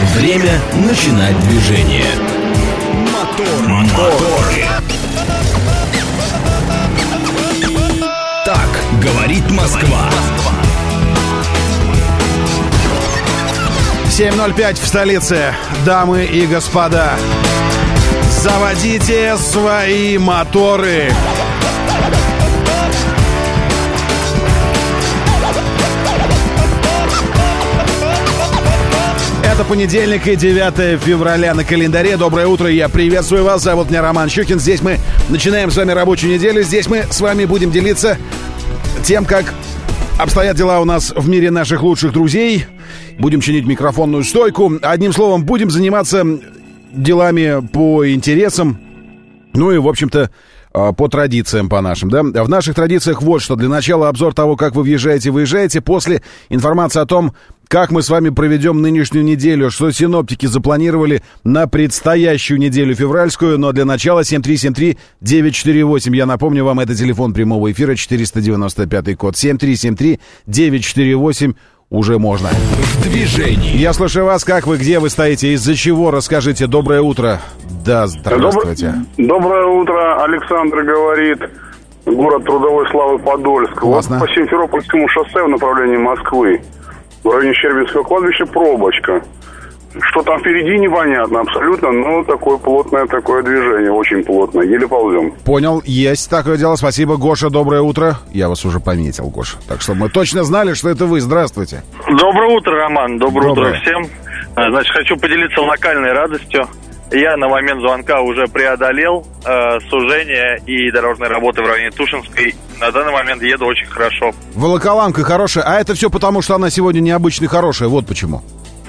Время начинать движение. Моторы. Так говорит Москва. 7:05 в столице. Дамы и господа, заводите свои моторы. Это понедельник и 9 февраля на календаре. Доброе утро, я приветствую вас. Зовут меня Роман Щукин. Здесь мы начинаем с вами рабочую неделю. Здесь мы с вами будем делиться тем, как обстоят дела у нас в мире наших лучших друзей. Будем чинить микрофонную стойку. Одним словом, будем заниматься делами по интересам. Ну и, в общем-то, по традициям по нашим, да? В наших традициях вот что. Для начала обзор того, как вы въезжаете-выезжаете. После информация о том, как мы с вами проведем нынешнюю неделю, что синоптики запланировали на предстоящую неделю февральскую. Но для начала 7373948. Я напомню вам, это телефон прямого эфира, 495 код. 7373948. Уже можно. В движении. Я слушаю вас. Как вы, где вы стоите, из-за чего? Расскажите. Доброе утро. Да, здравствуйте. Доброе утро. Александр говорит. Город трудовой славы Подольск. Классно. Вот по Симферопольскому шоссе в направлении Москвы. В районе Щербинского кладбища пробочка. Что там впереди, непонятно абсолютно, но такое плотное такое движение, очень плотное, еле ползем. Понял, есть такое дело, спасибо. Гоша, доброе утро. Я вас уже пометил, Гоша, так что мы точно знали, что это вы. Здравствуйте. Доброе утро, Роман, доброе утро всем. Значит, хочу поделиться локальной радостью. Я на момент звонка уже преодолел сужение и дорожные работы в районе Тушинской. На данный момент еду очень хорошо. Волоколамка хорошая, а это все потому, что она сегодня необычно хорошая, вот почему.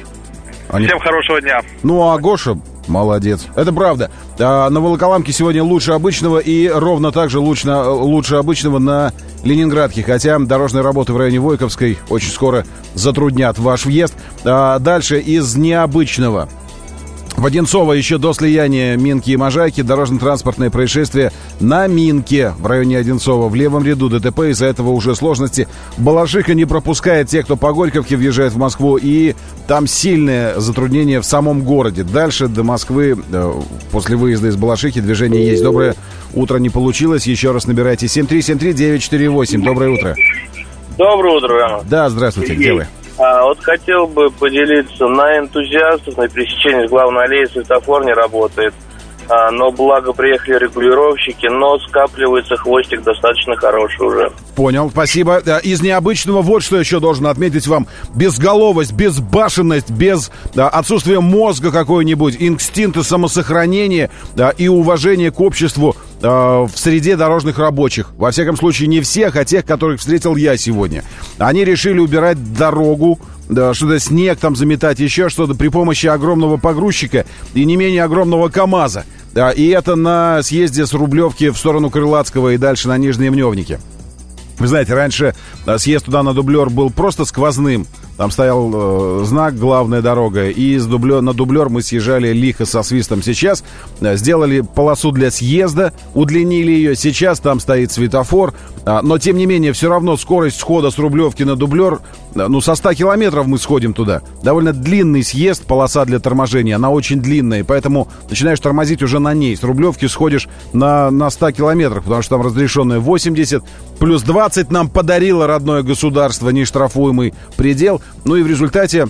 Всем хорошего дня. Ну, а Гоша молодец. Это правда. На Волоколамке сегодня лучше обычного и ровно так же лучше обычного на Ленинградке. Хотя дорожные работы в районе Войковской очень скоро затруднят ваш въезд. Дальше из необычного. В Одинцово еще до слияния Минки и Можайки дорожно-транспортное происшествие на Минке в районе Одинцова. В левом ряду ДТП, из-за этого уже сложности. Балашиха не пропускает тех, кто по Горьковке въезжает в Москву, и там сильное затруднение в самом городе. Дальше до Москвы после выезда из Балашихи движение есть. Доброе утро, не получилось. Еще раз набирайте 7373948. Доброе утро. Доброе утро, Роман. Да, здравствуйте, где вы? Вот хотел бы поделиться на энтузиастов. На пересечении с главной аллеи светофор не работает. Но благо приехали регулировщики, но скапливается хвостик достаточно хороший уже. Понял, спасибо. Из необычного вот что еще должен отметить вам. Безголовость, безбашенность, без отсутствия мозга какой-нибудь, инстинкта самосохранения и уважения к обществу в среде дорожных рабочих. Во всяком случае, не всех, а тех, которых встретил я сегодня. Они решили убирать дорогу, что-то снег там заметать, еще что-то при помощи огромного погрузчика и не менее огромного КАМАЗа. И это на съезде с Рублевки в сторону Крылатского и дальше на Нижние Мневники. Вы знаете, раньше съезд туда на Дублер был просто сквозным. Там стоял знак «Главная дорога», и на Дублер мы съезжали лихо со свистом. Сейчас сделали полосу для съезда, удлинили ее. Сейчас там стоит светофор. Но, тем не менее, все равно скорость схода с Рублевки на Дублер, со 100 километров мы сходим туда. Довольно длинный съезд, полоса для торможения, она очень длинная, поэтому начинаешь тормозить уже на ней. С Рублевки сходишь на 100 километрах, потому что там разрешенное 80, плюс 20 нам подарило родное государство, нештрафуемый предел. Ну и в результате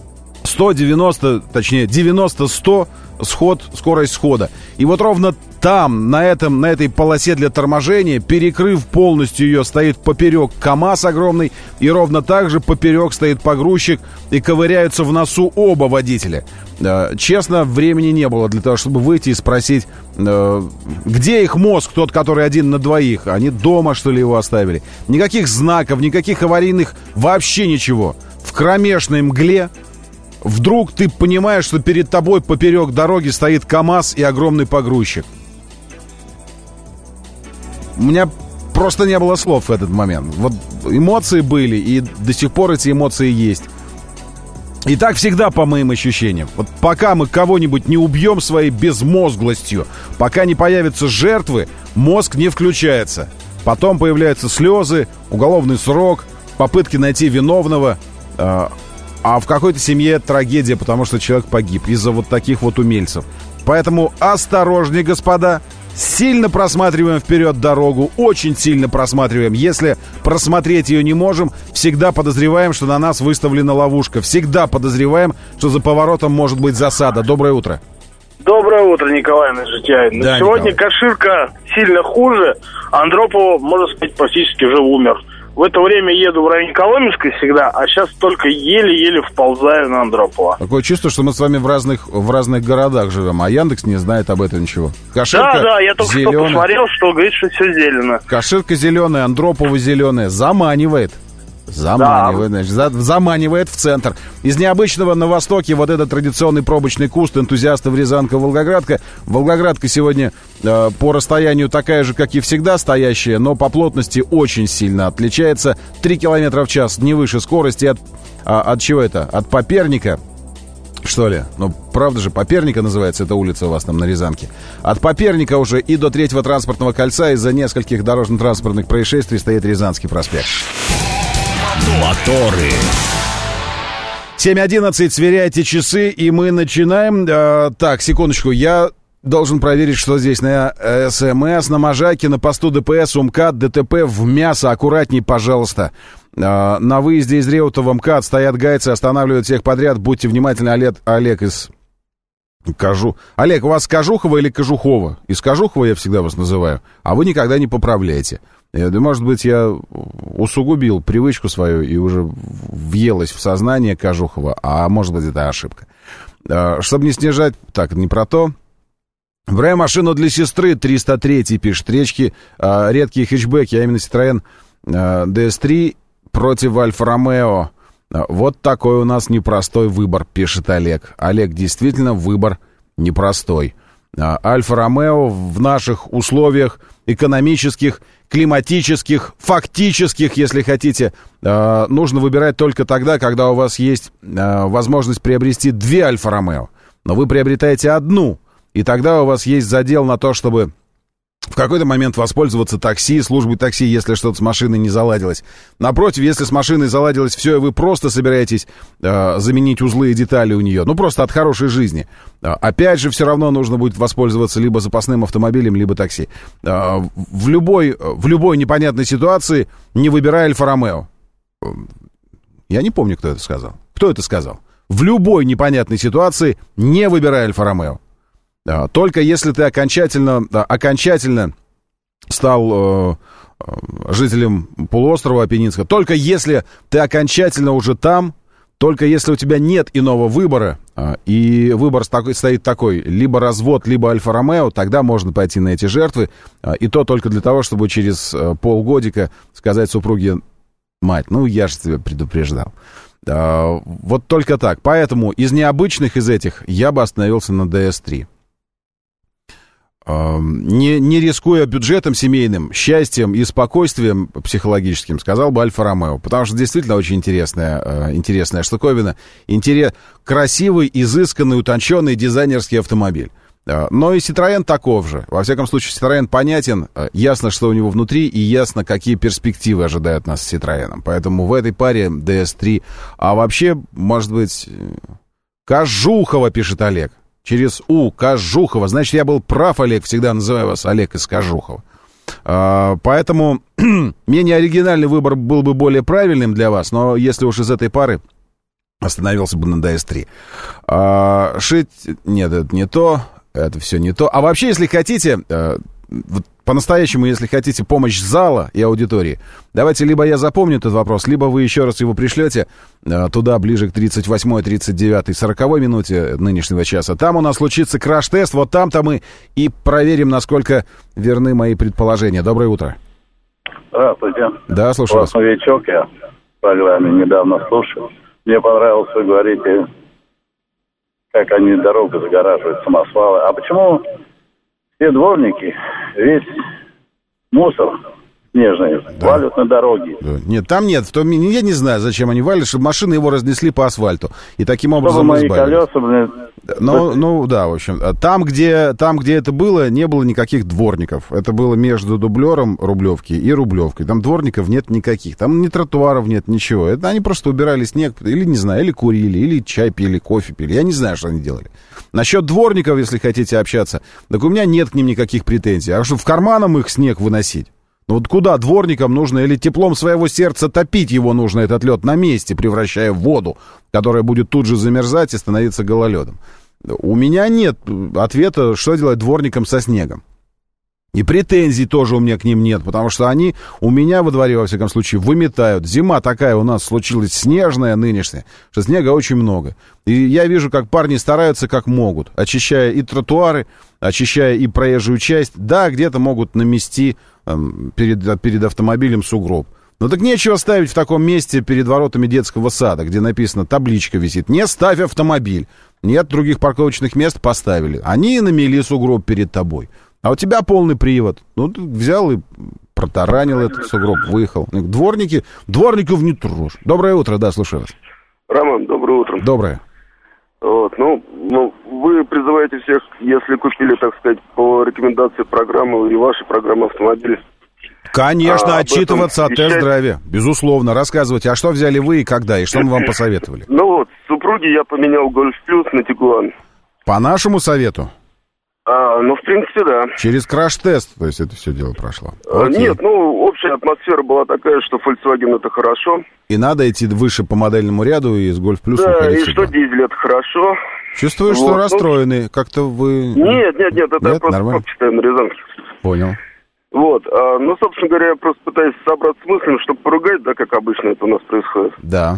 90-100 скорость схода. И вот ровно там, на этой полосе для торможения, перекрыв полностью ее, стоит поперек КАМАЗ огромный, и ровно так же поперек стоит погрузчик, и ковыряются в носу оба водителя. Честно, времени не было для того, чтобы выйти и спросить, где их мозг, тот, который один на двоих. Они дома, что ли, его оставили? Никаких знаков, никаких аварийных, вообще ничего. В кромешной мгле вдруг ты понимаешь, что перед тобой поперек дороги стоит КАМАЗ и огромный погрузчик. У меня просто не было слов в этот момент. Вот эмоции были, и до сих пор эти эмоции есть. И так всегда, по моим ощущениям. Вот пока мы кого-нибудь не убьем своей безмозглостью, пока не появятся жертвы, мозг не включается. Потом появляются слезы, уголовный срок, попытки найти виновного. А в какой-то семье трагедия, потому что человек погиб из-за вот таких вот умельцев. Поэтому осторожнее, господа. Сильно просматриваем вперед дорогу, очень сильно просматриваем. Если просмотреть ее не можем, всегда подозреваем, что на нас выставлена ловушка. Всегда подозреваем, что за поворотом может быть засада. Доброе утро. Доброе утро, Николай Нажитяин. Да, сегодня Николай. Каширка сильно хуже. Андропов, можно сказать, практически уже умер. В это время еду в районе Коломенской всегда, а сейчас только еле-еле вползаю на Андропова. Такое чувство, что мы с вами в разных городах живем, а Яндекс не знает об этом ничего. Каширка Да, я только что посмотрел, что говорит, что все зелено. Каширка зеленая, Андропова зеленая. Заманивает. Значит, заманивает в центр. Из необычного на востоке вот этот традиционный пробочный куст энтузиастов Рязанка-Волгоградка. Волгоградка сегодня по расстоянию такая же, как и всегда стоящая, но по плотности очень сильно отличается. 3 км в час, не выше скорости. От чего это? От Поперника, что ли? Ну, правда же, Поперника называется эта улица у вас там на Рязанке. От Поперника уже и до 3-го транспортного кольца из-за нескольких дорожно-транспортных происшествий стоит Рязанский проспект. Моторы. 7:11, сверяйте часы, и мы начинаем. Так, секундочку, я должен проверить, что здесь на СМС, на Можайке, на посту ДПС, УМКАД, ДТП в мясо. Аккуратней, пожалуйста. На выезде из Реутова МКАД стоят гайцы, останавливают всех подряд. Будьте внимательны, Олег из... Олег, у вас Кожухова или Кожухова? Из Кожухова я всегда вас называю, а вы никогда не поправляете. Может быть, я усугубил привычку свою и уже въелась в сознание Кожухова, а может быть, это ошибка. Чтобы не снижать... Так, не про то. Браю машину для сестры, 303 пишет. Речки, редкие хэтчбеки, а именно Citroёn DS3 против Альфа-Ромео. Вот такой у нас непростой выбор, пишет Олег. Олег, действительно, выбор непростой. Альфа-Ромео в наших условиях экономических, климатических, фактических, если хотите, нужно выбирать только тогда, когда у вас есть возможность приобрести 2 Альфа-Ромео. Но вы приобретаете одну, и тогда у вас есть задел на то, чтобы в какой-то момент воспользоваться такси, службой такси, если что-то с машиной не заладилось. Напротив, если с машиной заладилось все, и вы просто собираетесь заменить узлы и детали у нее, ну просто от хорошей жизни. Опять же, все равно нужно будет воспользоваться либо запасным автомобилем, либо такси. В любой непонятной ситуации не выбирай Альфа-Ромео. Я не помню, кто это сказал. Кто это сказал? В любой непонятной ситуации не выбирай Альфа-Ромео. Только если ты окончательно стал жителем полуострова Апеннинского, только если ты окончательно уже там, только если у тебя нет иного выбора, и выбор стоит такой, либо развод, либо Альфа-Ромео, тогда можно пойти на эти жертвы, и то только для того, чтобы через полгодика сказать супруге: мать, ну я же тебя предупреждал. Вот только так. Поэтому из необычных из этих я бы остановился на DS3. Не рискуя бюджетом семейным, счастьем и спокойствием психологическим, сказал бы Альфа-Ромео. Потому что действительно очень интересная штуковина. Красивый, изысканный, утонченный дизайнерский автомобиль. Но и Citroёn таков же. Во всяком случае, Citroёn понятен, ясно, что у него внутри, и ясно, какие перспективы ожидают нас с Citroёn. Поэтому в этой паре DS3. А вообще, может быть, Кожухова, пишет Олег. Через У, Кожухова. Значит, я был прав, Олег. Всегда называю вас Олег из Кожухова. Поэтому менее оригинальный выбор был бы более правильным для вас. Но если уж из этой пары, остановился бы на DS3. Шить... Нет, это не то. Это все не то. А вообще, если хотите... По-настоящему, если хотите помощь зала и аудитории, давайте либо я запомню этот вопрос, либо вы еще раз его пришлете туда, ближе к 38-й, 39-й, 40-й минуте нынешнего часа. Там у нас случится краш-тест, вот там-то мы и проверим, насколько верны мои предположения. Доброе утро. Здравствуйте. Да, слушаю вас. Новичок, я в программе недавно слушал. Мне понравилось, вы говорите, как они дорогу загораживают, самосвалы. А почему все дворники, весь мусор снежные, валят на дороге. Нет, там нет. Я не знаю, зачем они валят, чтобы машины его разнесли по асфальту. И таким образом мои избавились. колеса, Ну, да, в общем. Там, где это было, не было никаких дворников. Это было между дублером Рублевки и Рублевкой. Там дворников нет никаких. Там ни тротуаров нет, ничего. Это они просто убирали снег, или, не знаю, или курили, или чай пили, кофе пили. Я не знаю, что они делали. Насчет дворников, если хотите общаться, так у меня нет к ним никаких претензий. А что в карманам их снег выносить? Ну вот куда дворникам нужно, или теплом своего сердца топить его нужно, этот лед, на месте, превращая в воду, которая будет тут же замерзать и становиться гололедом. У меня нет ответа, что делать дворникам со снегом. И претензий тоже у меня к ним нет, потому что они у меня во дворе, во всяком случае, выметают. Зима такая у нас случилась снежная нынешняя, что снега очень много. И я вижу, как парни стараются как могут, очищая и тротуары, очищая и проезжую часть. Да, где-то могут намести перед автомобилем сугроб. Но так нечего ставить в таком месте перед воротами детского сада, где написано, табличка висит: «Не ставь автомобиль». Нет других парковочных мест, поставили. Они намели сугроб перед тобой. А у тебя полный привод. Ну, ты взял и протаранил этот сугроб, выехал. Дворников не трожь. Доброе утро, да, слушаю вас. Роман, доброе утро. Доброе. Вот, вы призываете всех, если купили, так сказать, по рекомендации программы и вашей программы автомобиля. Конечно, отчитываться о тест-драйве. Безусловно. Рассказывайте, а что взяли вы и когда, и что мы вам посоветовали? Супруге я поменял Гольф Плюс на Тигуан. По нашему совету? В принципе, да. Через краш-тест, то есть это все дело прошло? Окей. Нет, общая атмосфера была такая, что Volkswagen это хорошо. И надо идти выше по модельному ряду и с Гольф Плюсом ходить и сюда. что дизель это хорошо. Чувствую, что расстроены. Как-то вы... Нет, это просто нормально. читаю на Рязанке. Понял. Собственно говоря, я просто пытаюсь собраться с мыслями, чтобы поругать, да, как обычно это у нас происходит. Да.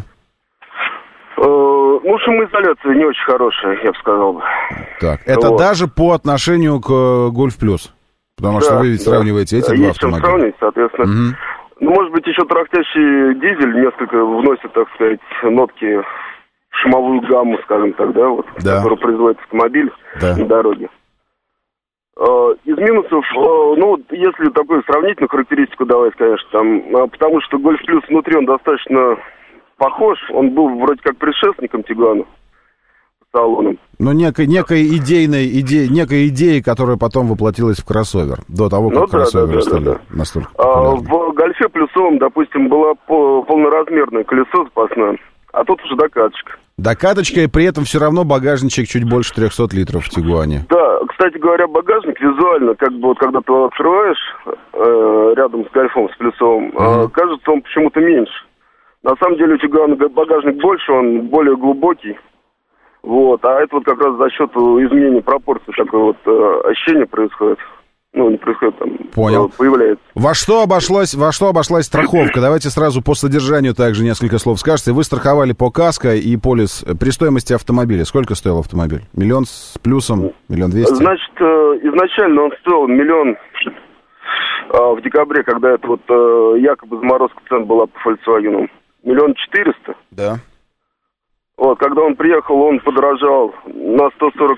Шумоизоляция не очень хорошая, я бы сказал бы. Так, это даже по отношению к Гольф Плюс? Потому что вы ведь сравниваете эти два автомобиля. Есть чем сравнивать, соответственно. Может быть, еще тарахтящий дизель несколько вносит, так сказать, нотки в шумовую гамму, скажем так, да, которую производит автомобиль на дороге. Из минусов, если такую сравнительную характеристику давать, конечно, потому что Гольф Плюс внутри он достаточно похож, он был вроде как предшественником Тигуану, салоном. Но некой идеи, которая потом воплотилась в кроссовер, до того, как кроссоверы стали настолько популярны. В Гольфе Плюсовом, допустим, была полноразмерное колесо запасное, а тут уже докаточка. Докаточка, и при этом все равно багажничек чуть больше 300 литров в Тигуане. Да, кстати говоря, багажник визуально, когда ты его открываешь рядом с Гольфом, с Плюсовым, кажется, он почему-то меньше. На самом деле у Тигуана багажник больше, он более глубокий. А это как раз за счет изменения пропорций такое ощущение происходит. Не происходит, Понял. Появляется. Во что обошлась страховка? Давайте сразу по содержанию также несколько слов скажете. Вы страховали по каско и полис при стоимости автомобиля. Сколько стоил автомобиль? 1 000 000 с плюсом? 1 200 000? Значит, изначально он стоил 1 000 000 в декабре, когда это якобы заморозка цен была по Volkswagen. 1 400 000. Да. Когда он приехал, он подорожал на 140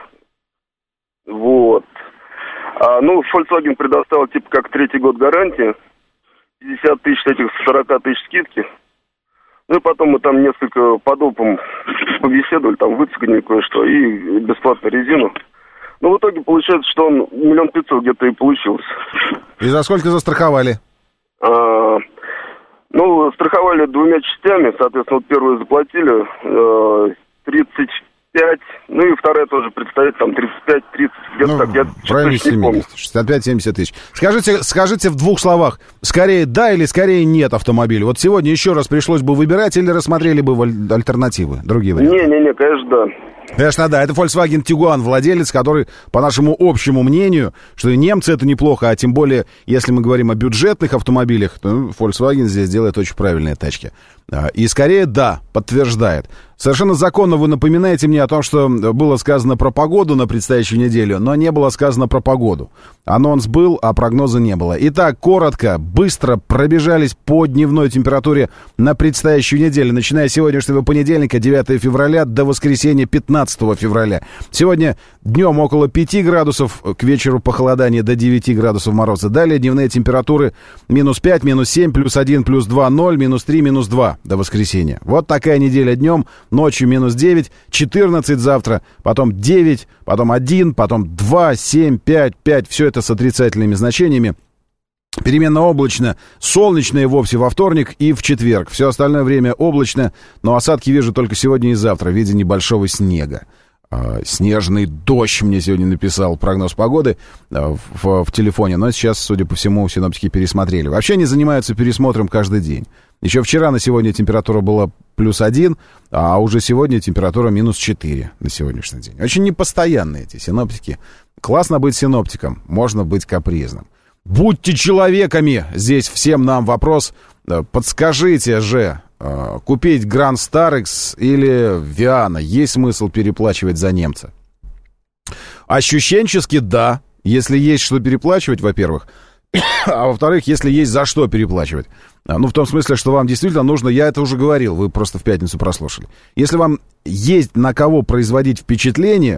000. Volkswagen предоставил как 3-й год гарантии, 50 000 этих 40 000 скидки. И потом мы там несколько по допам побеседовали, там выцегали кое-что и бесплатную резину. В итоге получается, что он 1 500 000 где-то и получился. И за сколько застраховали? Страховали 2 частями, соответственно, первую заплатили 35, и вторая тоже предстоит, 35-30, где-то в районе 65-70 тысяч. Скажите в 2 словах, скорее да или скорее нет автомобиля? Сегодня еще раз пришлось бы выбирать или рассмотрели бы альтернативы, другие варианты? Не, конечно, да. Конечно, да, это Volkswagen Tiguan, владелец, который, по нашему общему мнению, что и немцы это неплохо, а тем более, если мы говорим о бюджетных автомобилях, то Volkswagen здесь делает очень правильные тачки. И скорее, да, подтверждает. Совершенно законно вы напоминаете мне о том, что было сказано про погоду на предстоящую неделю, но не было сказано про погоду. Анонс был, а прогноза не было. Итак, коротко, быстро пробежались по дневной температуре на предстоящую неделю, начиная с сегодняшнего понедельника, 9 февраля, до воскресенья, 15 февраля. Сегодня днем около 5 градусов, к вечеру похолодание до 9 градусов мороза. Далее дневные температуры минус 5, минус 7, плюс 1, плюс 2, 0, минус 3, минус 2 до воскресенья. Вот такая неделя днем. Ночью минус 9, 14 завтра, потом 9, потом 1, потом 2, 7, 5, 5. Все это с отрицательными значениями. Переменно облачно, солнечно и вовсе во вторник и в четверг. Все остальное время облачно, но осадки вижу только сегодня и завтра в виде небольшого снега. Снежный дождь мне сегодня написал прогноз погоды в телефоне, но сейчас, судя по всему, синоптики пересмотрели. Вообще они занимаются пересмотром каждый день. Еще вчера на сегодня температура была плюс 1, а уже сегодня температура минус 4 на сегодняшний день. Очень непостоянные эти синоптики. Классно быть синоптиком, можно быть капризным. Будьте человеками, здесь всем нам вопрос. Подскажите же, купить Grand Starex или Viana, есть смысл переплачивать за немца? Ощущенчески да, если есть что переплачивать, во-первых. А во-вторых, если есть за что переплачивать. Ну, в том смысле, что вам действительно нужно, я это уже говорил, вы просто в пятницу прослушали. Если вам есть на кого производить впечатление,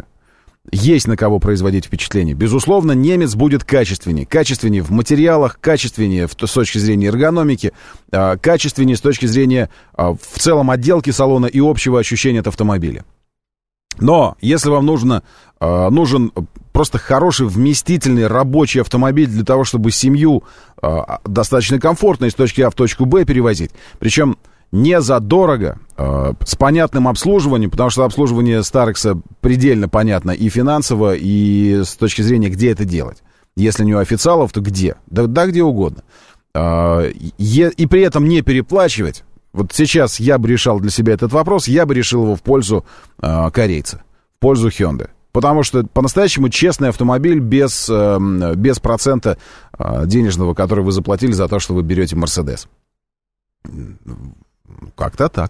безусловно, немец будет качественнее. Качественнее в материалах, качественнее с точки зрения эргономики, качественнее с точки зрения в целом отделки салона и общего ощущения от автомобиля. Но если вам нужен просто хороший, вместительный, рабочий автомобиль для того, чтобы семью достаточно комфортно из точки А в точку Б перевозить, причем не задорого, с понятным обслуживанием, потому что обслуживание Старекса предельно понятно и финансово, и с точки зрения, где это делать. Если не у официалов, то где? Да где угодно. И при этом не переплачивать. Вот сейчас я бы решал для себя этот вопрос, я бы решил его в пользу корейца, в пользу Hyundai. Потому что по-настоящему честный автомобиль без процента денежного, который вы заплатили за то, что вы берете Mercedes. Как-то так.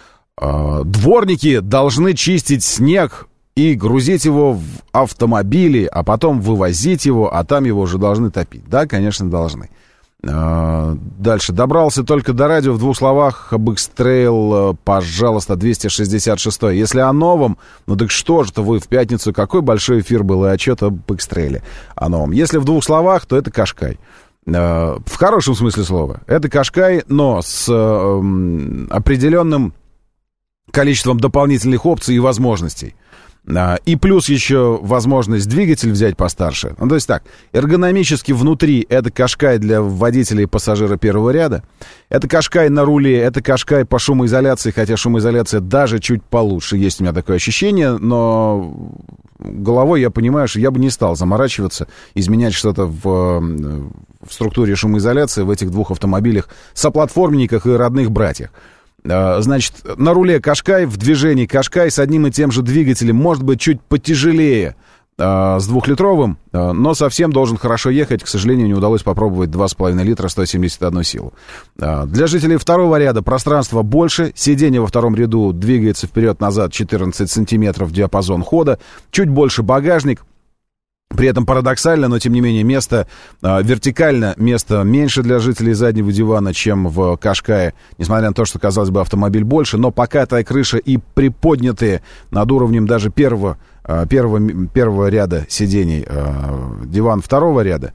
Дворники должны чистить снег и грузить его в автомобили, а потом вывозить его, а там его уже должны топить. Да, конечно, должны. Дальше. Добрался только до радио. В двух словах об X-Trail, пожалуйста, 266. Если о новом, ну так что же-то вы в пятницу, какой большой эфир был и отчет об X-Trail о новом. Если в двух словах, то это Qashqai. В хорошем смысле слова. Это Qashqai, но с определенным количеством дополнительных опций и возможностей. И плюс еще возможность двигатель взять постарше. Ну, то есть так, эргономически внутри это Qashqai для водителей и пассажира первого ряда. Это Qashqai на руле, это Qashqai по шумоизоляции, хотя шумоизоляция даже чуть получше. Есть у меня такое ощущение, но головой я понимаю, что я бы не стал заморачиваться, изменять что-то в структуре шумоизоляции в этих двух автомобилях, соплатформенниках и родных братьях. Значит, на руле Qashqai, в движении Qashqai с одним и тем же двигателем, может быть, чуть потяжелее с 2-литровым, но совсем должен хорошо ехать. К сожалению, не удалось попробовать 2,5 литра, 171 силу. Для жителей второго ряда пространства больше, сиденье во втором ряду двигается вперед-назад 14 сантиметров диапазон хода, чуть больше багажник. При этом парадоксально, но тем не менее место вертикально, место меньше для жителей заднего дивана, чем в Qashqai, несмотря на то, что, казалось бы, автомобиль больше, но покатая крыша и приподнятые над уровнем даже первого ряда сидений диван второго ряда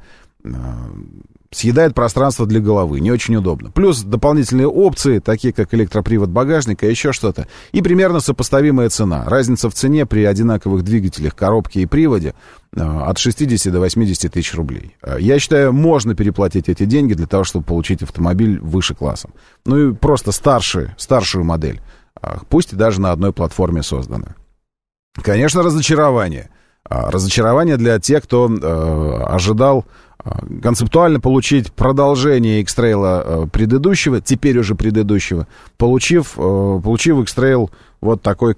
съедает пространство для головы, не очень удобно. Плюс дополнительные опции, такие как электропривод багажника, еще что-то. И примерно сопоставимая цена. Разница в цене при одинаковых двигателях, коробке и приводе от 60 до 80 тысяч рублей. Я считаю, можно переплатить эти деньги для того, чтобы получить автомобиль выше классом. Ну и просто старшую модель. Пусть и даже на одной платформе созданную. Конечно, разочарование. Разочарование для тех, кто ожидал концептуально получить продолжение X-Trail предыдущего, теперь уже предыдущего, получив X-Trail вот такой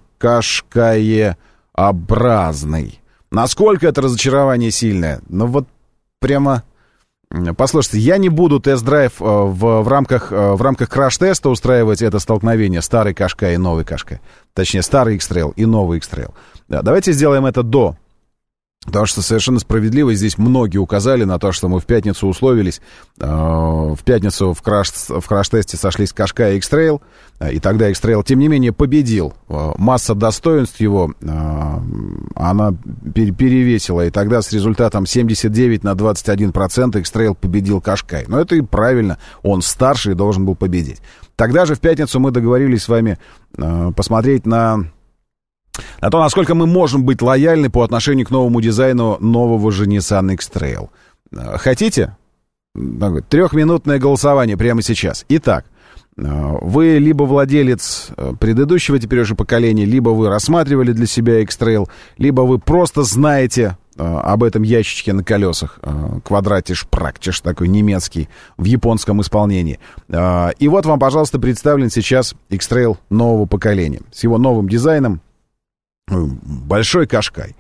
Qashqai-образный. Насколько это разочарование сильное? Ну вот прямо Послушайте, я не буду тест-драйв в рамках краш-теста устраивать это столкновение старый Qashqai и новый Qashqai. Точнее, старый X-Trail и новый X-Trail. Да, давайте сделаем это до. Потому что совершенно справедливо здесь многие указали на то, что мы в пятницу условились. В пятницу в краш-тесте сошлись Qashqai и X-Trail. И тогда X-Trail, тем не менее, победил. Масса достоинств его, она перевесила. И тогда с результатом 79-21% X-Trail победил Qashqai. Но это и правильно. Он старше и должен был победить. Тогда же в пятницу мы договорились с вами посмотреть на то, насколько мы можем быть лояльны по отношению к новому дизайну нового же Nissan X-Trail. Хотите? 3-минутное голосование прямо сейчас. Итак, вы либо владелец предыдущего теперь уже поколения, либо вы рассматривали для себя X-Trail, либо вы просто знаете об этом ящичке на колесах, квадратиш практиш, такой немецкий, в японском исполнении. И вот вам, пожалуйста, представлен сейчас X-Trail нового поколения с его новым дизайном. Большой Qashqai.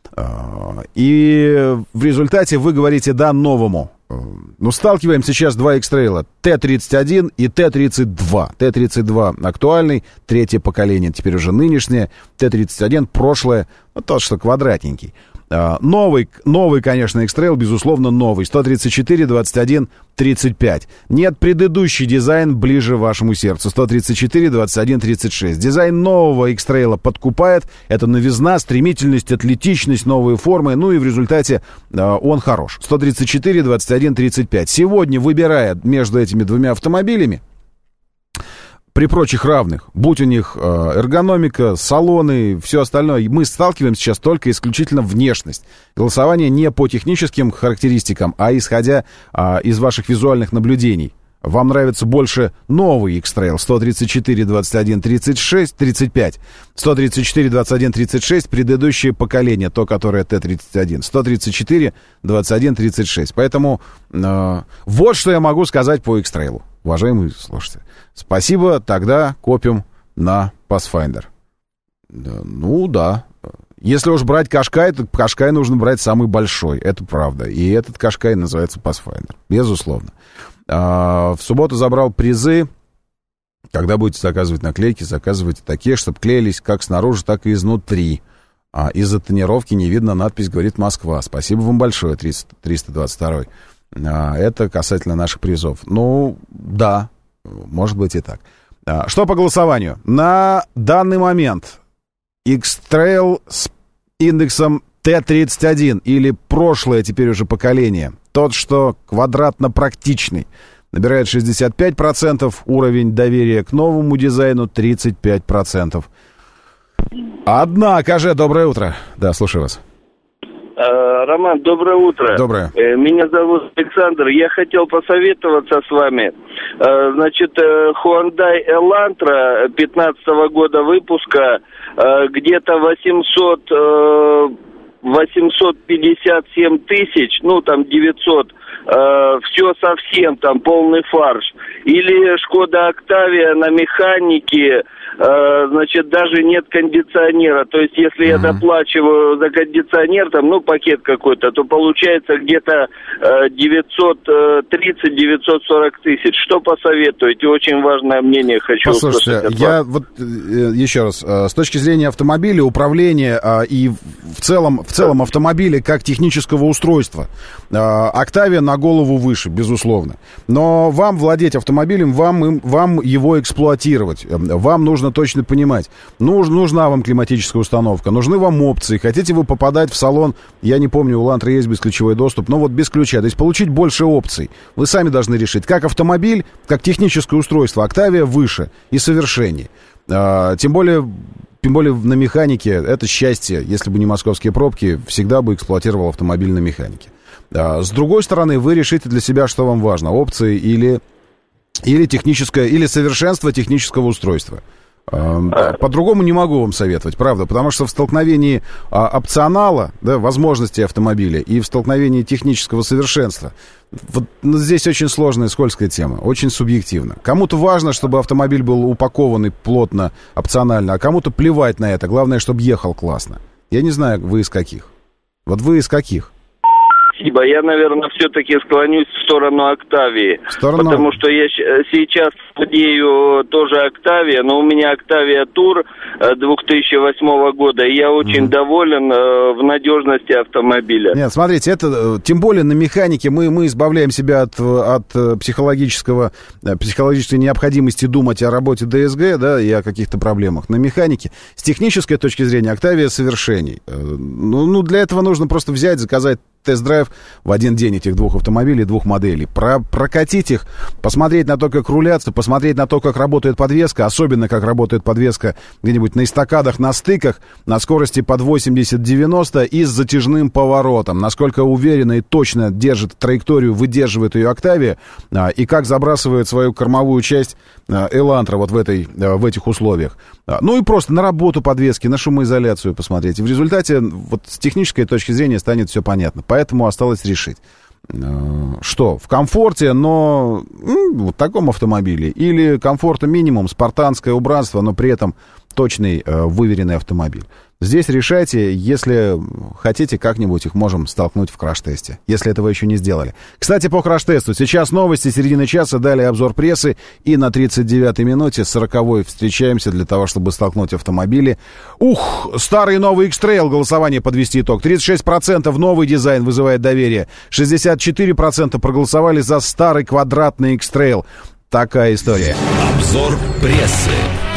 И в результате вы говорите «да» новому. Ну, сталкиваем сейчас два X-Trail, T31 и T32. T32 актуальный, третье поколение, теперь уже нынешнее. T31 прошлое, вот тот, что квадратненький. Новый, конечно, X-Trail, безусловно, новый. 134, 21, 35. Нет, предыдущий дизайн ближе вашему сердцу. 134, 21, 36. Дизайн нового X-Trail подкупает. Это новизна, стремительность, атлетичность, новые формы. Ну и в результате он хорош. 134, 21, 35. Сегодня, выбирая между этими двумя автомобилями, при прочих равных, будь у них эргономика, салоны, все остальное, мы сталкиваемся сейчас только исключительно внешность. Голосование не по техническим характеристикам, а исходя из ваших визуальных наблюдений. Вам нравится больше новый X-Trail 134, 21, 36, 35. 134, 21, 36, предыдущее поколение, то, которое T31. 134, 21, 36. Поэтому вот что я могу сказать по X-Trail. Уважаемые слушатели, спасибо, тогда копим на Pathfinder. Ну да. Если уж брать Qashqai, то Qashqai нужно брать самый большой. Это правда. И этот Qashqai называется Pathfinder. Безусловно. В субботу забрал призы. Когда будете заказывать наклейки, заказывайте такие, чтобы клеились как снаружи, так и изнутри. Из-за тонировки не видно надпись «Говорит Москва». Спасибо вам большое, 322. Это касательно наших призов. Ну, да, может быть и так. Что по голосованию? На данный момент X-Trail с индексом T31 или прошлое теперь уже поколение, тот, что квадратно-практичный, набирает 65%, уровень доверия к новому дизайну 35%. Однако же, доброе утро. Да, слушаю вас. Роман, доброе утро. Доброе. Меня зовут Александр. Я хотел посоветоваться с вами. Значит, Hyundai Elantra 15-го года выпуска, где-то 857 тысяч, ну там 900, все совсем, там полный фарш. Или Шкода Октавия на механике, значит, даже нет кондиционера. То есть, если я доплачиваю за кондиционер, там, ну, пакет какой-то, то получается где-то 930-940 тысяч. Что посоветуете? Очень важное мнение хочу услышать. Послушайте, я вот еще раз, с точки зрения автомобиля, управления и в целом автомобиля как технического устройства, Октавия на голову выше, безусловно. Но вам владеть автомобилем, вам его эксплуатировать, вам нужно точно понимать, нужна вам климатическая установка, нужны вам опции, хотите вы попадать в салон, я не помню, у Elantra есть бесключевой доступ, но вот без ключа, то есть получить больше опций. Вы сами должны решить, как автомобиль, как техническое устройство, Октавия выше и совершеннее. Тем более на механике это счастье, если бы не московские пробки, всегда бы эксплуатировал автомобиль на механике. С другой стороны, вы решите для себя, что вам важно, опции или техническое, или совершенство технического устройства. По-другому не могу вам советовать, правда, потому что в столкновении опционала, да, возможностей автомобиля и в столкновении технического совершенства, вот здесь очень сложная, скользкая тема, очень субъективно. Кому-то важно, чтобы автомобиль был упакованный плотно, опционально, а кому-то плевать на это, главное, чтобы ехал классно. Я не знаю, вы из каких. Вот вы из каких? спасибо. Я, наверное, все-таки склонюсь в сторону Октавии. Потому что я сейчас владею тоже Октавия, но у меня Октавия Тур 2008 года, и я очень доволен в надежности автомобиля. Нет, смотрите, это, тем более на механике мы избавляем себя от психологической необходимости думать о работе ДСГ, да, и о каких-то проблемах. На механике, с технической точки зрения, Октавия совершенней. Ну, для этого нужно просто взять, заказать тест-драйв в один день этих двух автомобилей, двух моделей. Прокатить их, посмотреть на то, как рулятся, посмотреть на то, как работает подвеска, особенно как работает подвеска где-нибудь на эстакадах, на стыках, на скорости под 80-90 и с затяжным поворотом. Насколько уверенно и точно держит траекторию, выдерживает ее Октавия, и как забрасывает свою кормовую часть Элантра вот в этих условиях. Ну и просто на работу подвески, на шумоизоляцию посмотреть. И в результате вот с технической точки зрения станет все понятно. Поэтому осталось решить, что в комфорте, но в таком автомобиле, или комфорта минимум, спартанское убранство, но при этом точный, выверенный автомобиль. Здесь решайте, если хотите, как-нибудь их можем столкнуть в краш-тесте, если этого еще не сделали. Кстати, по краш-тесту. Сейчас новости, середины часа, далее обзор прессы, и на 39-й минуте, 40-й, встречаемся для того, чтобы столкнуть автомобили. Старый новый X-Trail, голосование подвести итог. 36% новый дизайн вызывает доверие. 64% проголосовали за старый квадратный X-Trail. Такая история. Обзор прессы.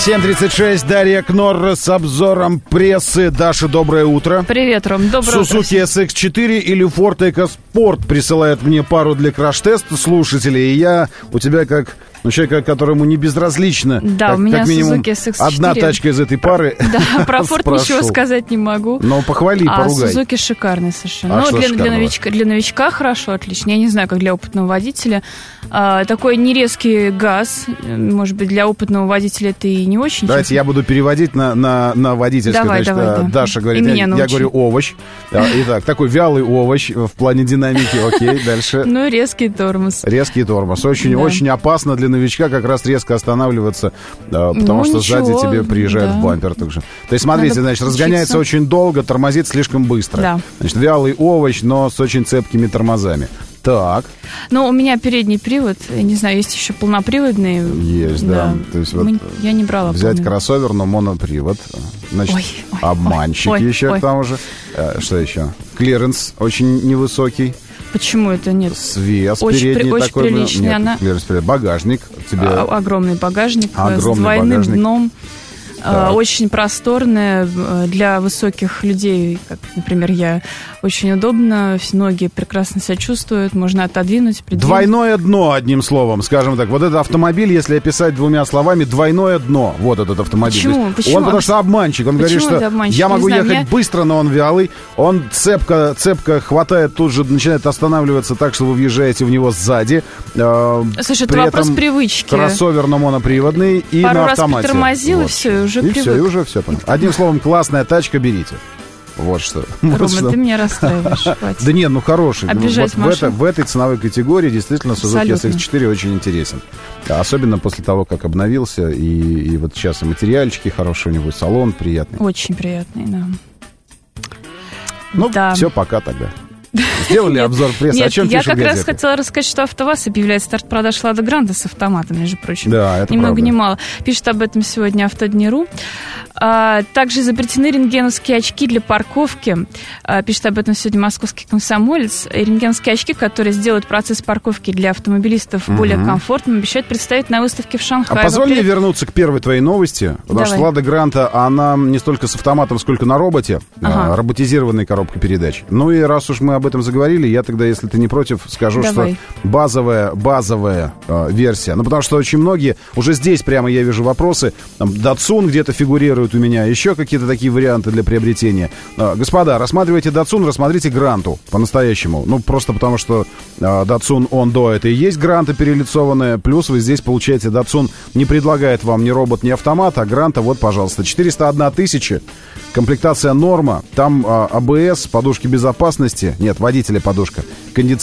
7:36, Дарья Кнор с обзором прессы. Даша, доброе утро. Привет, Ром, доброе утро. Suzuki SX4 или Ford EcoSport присылает мне пару для краш-теста слушателей. И я у тебя как человека, которому не безразлично. Да, как, у меня как минимум Suzuki SX4. Одна тачка из этой пары. Да, про Ford ничего сказать не могу. Но похвали, поругай. Suzuki шикарный совершенно. Ну, для новичка хорошо, отлично. Я не знаю, как для опытного водителя. Такой нерезкий газ. Может быть, для опытного водителя это и не очень. Давайте я буду переводить на водительское. Давай, значит, да. Даша говорит, я говорю овощ. Итак, такой вялый овощ в плане динамики. Окей, дальше. Ну, резкий тормоз. Резкий тормоз. Очень опасно для новичка как раз резко останавливаться, потому что сзади тебе приезжает в бампер. То есть, смотрите, значит, разгоняется очень долго, тормозит слишком быстро. Да. Значит, вялый овощ, но с очень цепкими тормозами. Так. Ну, у меня передний привод, я не знаю, есть еще полноприводный. Есть, да. То есть, вот я не брала. Взять кроссовер, но монопривод. Значит, обманщик еще к тому же. Что еще? Клиренс очень невысокий. Почему это нет? Свес очень передний очень такой. Приличный. Нет, клиренс передний. Багажник. Тебе... Огромный багажник с двойным дном. Да. Очень просторная для высоких людей, как, например, я. Очень удобно, ноги прекрасно себя чувствуют, можно отодвинуть, придвинуть. Двойное дно, одним словом, скажем так. Вот этот автомобиль, если описать двумя словами, двойное дно. Вот этот автомобиль. Почему? Он потому что обманщик. Он говорит, что я могу ехать быстро, но он вялый. Он цепко хватает, тут же начинает останавливаться так, что вы въезжаете в него сзади. Слушай, это вопрос привычки. Кроссовер, но моноприводный и пару на автомате. Раз притормозил, вот. И все, уже привык. И уже все. Одним словом, классная тачка, берите. Вот что. Рома, ты меня расстраиваешь. Хватит. Да нет, ну хороший. Обижать машину. В этой ценовой категории действительно Suzuki SX4 очень интересен. Особенно после того, как обновился. И вот сейчас и материальчики хорошие у него, салон приятный. Очень приятный, да. Ну, все, пока тогда. Сделали обзор прессы. Нет, о чем я пишут как газеты? раз хотела рассказать, что АвтоВАЗ объявляет старт продаж Лада Гранта с автоматом, между прочим. Да, это ни много правда. ни мало. Пишет об этом сегодня Автодни.ру. Также изобретены рентгеновские очки для парковки. Пишет об этом сегодня Московский Комсомолец. Рентгеновские очки, которые сделают процесс парковки для автомобилистов более комфортным, обещают представить на выставке в Шанхае. А позволь мне вернуться к первой твоей новости. Потому что Лада Гранта, она не столько с автоматом, сколько на роботе. Роботизированной коробкой передач. Ну и раз уж мы об этом заговорили, я тогда, если ты не против, скажу, что базовая версия. Ну, потому что очень многие, уже здесь прямо я вижу вопросы. Там Datsun где-то фигурирует у меня, еще какие-то такие варианты для приобретения. Господа, рассматривайте Datsun, рассмотрите Гранту по-настоящему. Ну, просто потому что Datsun Ondo это и есть Гранта перелицованная. Плюс вы здесь получаете, Datsun не предлагает вам ни робот, ни автомат, а Гранта, вот, пожалуйста, 401 тысяча. Комплектация норма. Там АБС, подушки безопасности. Нет, водителя подушка.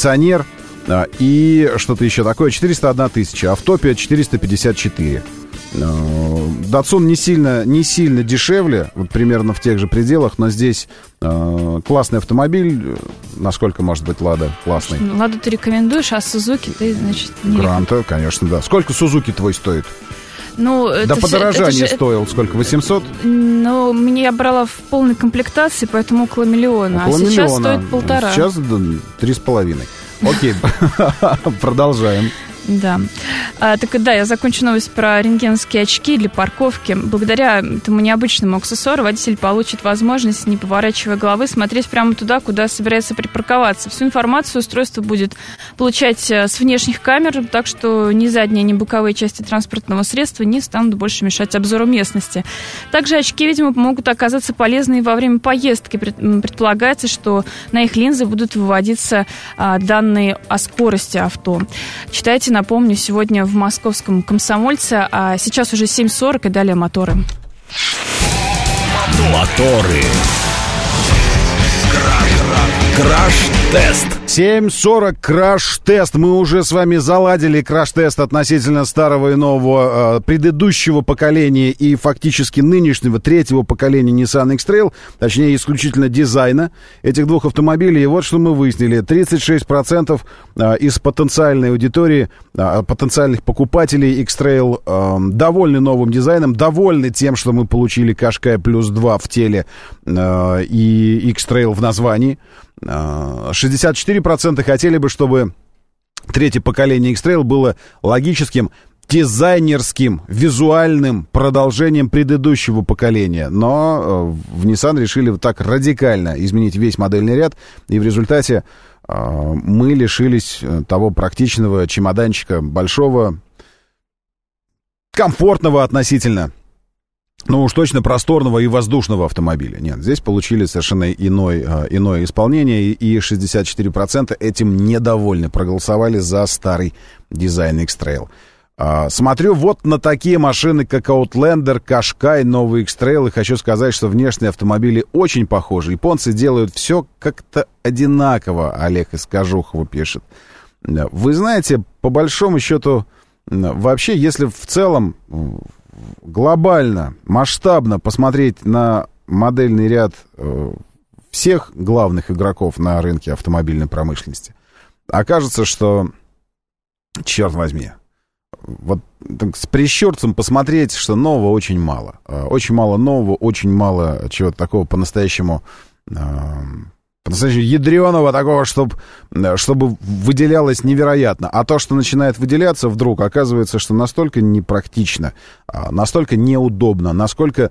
Кондиционер и что-то еще такое. 401 тысяча. А в топе 454. Datsun не сильно дешевле, вот примерно в тех же пределах, но здесь классный автомобиль. Насколько может быть Лада классный? Ладу ты рекомендуешь, а Сузуки ты, значит, не Гранта, конечно, да. Сколько Сузуки твой стоит? Ну, до подорожания стоил сколько? 800? Ну, я брала в полной комплектации, поэтому около миллиона. Около сейчас миллиона. Стоит 1,5. Сейчас 3,5. Окей, продолжаем. Да. Так да, я закончу новость про рентгеновские очки для парковки. Благодаря этому необычному аксессуару водитель получит возможность, не поворачивая головы, смотреть прямо туда, куда собирается припарковаться. Всю информацию устройство будет получать с внешних камер, так что ни задние, ни боковые части транспортного средства не станут больше мешать обзору местности. Также очки, видимо, могут оказаться полезны и во время поездки. Предполагается, что на их линзы будут выводиться данные о скорости авто. Читайте, напомню, сегодня в московском «Комсомольце», а сейчас уже 7:40 и далее моторы. Моторы. Краш-тест. 7:40, краш-тест. Мы уже с вами заладили краш-тест относительно старого и нового предыдущего поколения и фактически нынешнего третьего поколения Nissan X-Trail, точнее, исключительно дизайна этих двух автомобилей. И вот что мы выяснили. 36% из потенциальной аудитории, потенциальных покупателей X-Trail довольны новым дизайном, довольны тем, что мы получили Qashqai Plus 2 в теле и X-Trail в названии. 64% хотели бы, чтобы третье поколение X-Trail было логическим, дизайнерским, визуальным продолжением предыдущего поколения. Но в Nissan решили вот так радикально изменить весь модельный ряд, и в результате мы лишились того практичного чемоданчика, большого, комфортного относительно, ну уж точно просторного и воздушного автомобиля. Нет, здесь получили совершенно иное исполнение, и 64% этим недовольны, проголосовали за старый дизайн X-Trail. Смотрю вот на такие машины, как Outlander, Qashqai, новый X-Trail, и хочу сказать, что внешние автомобили очень похожи. Японцы делают все как-то одинаково, Олег из Кожухова пишет. Вы знаете, по большому счету, вообще, если в целом глобально, масштабно посмотреть на модельный ряд всех главных игроков на рынке автомобильной промышленности, окажется, что, черт возьми, вот так, с прищурцем посмотреть, что нового очень мало. Очень мало нового, очень мало чего-то такого по-настоящему ядреного, такого, чтобы выделялось невероятно. А то, что начинает выделяться вдруг, оказывается, что настолько непрактично, настолько неудобно, настолько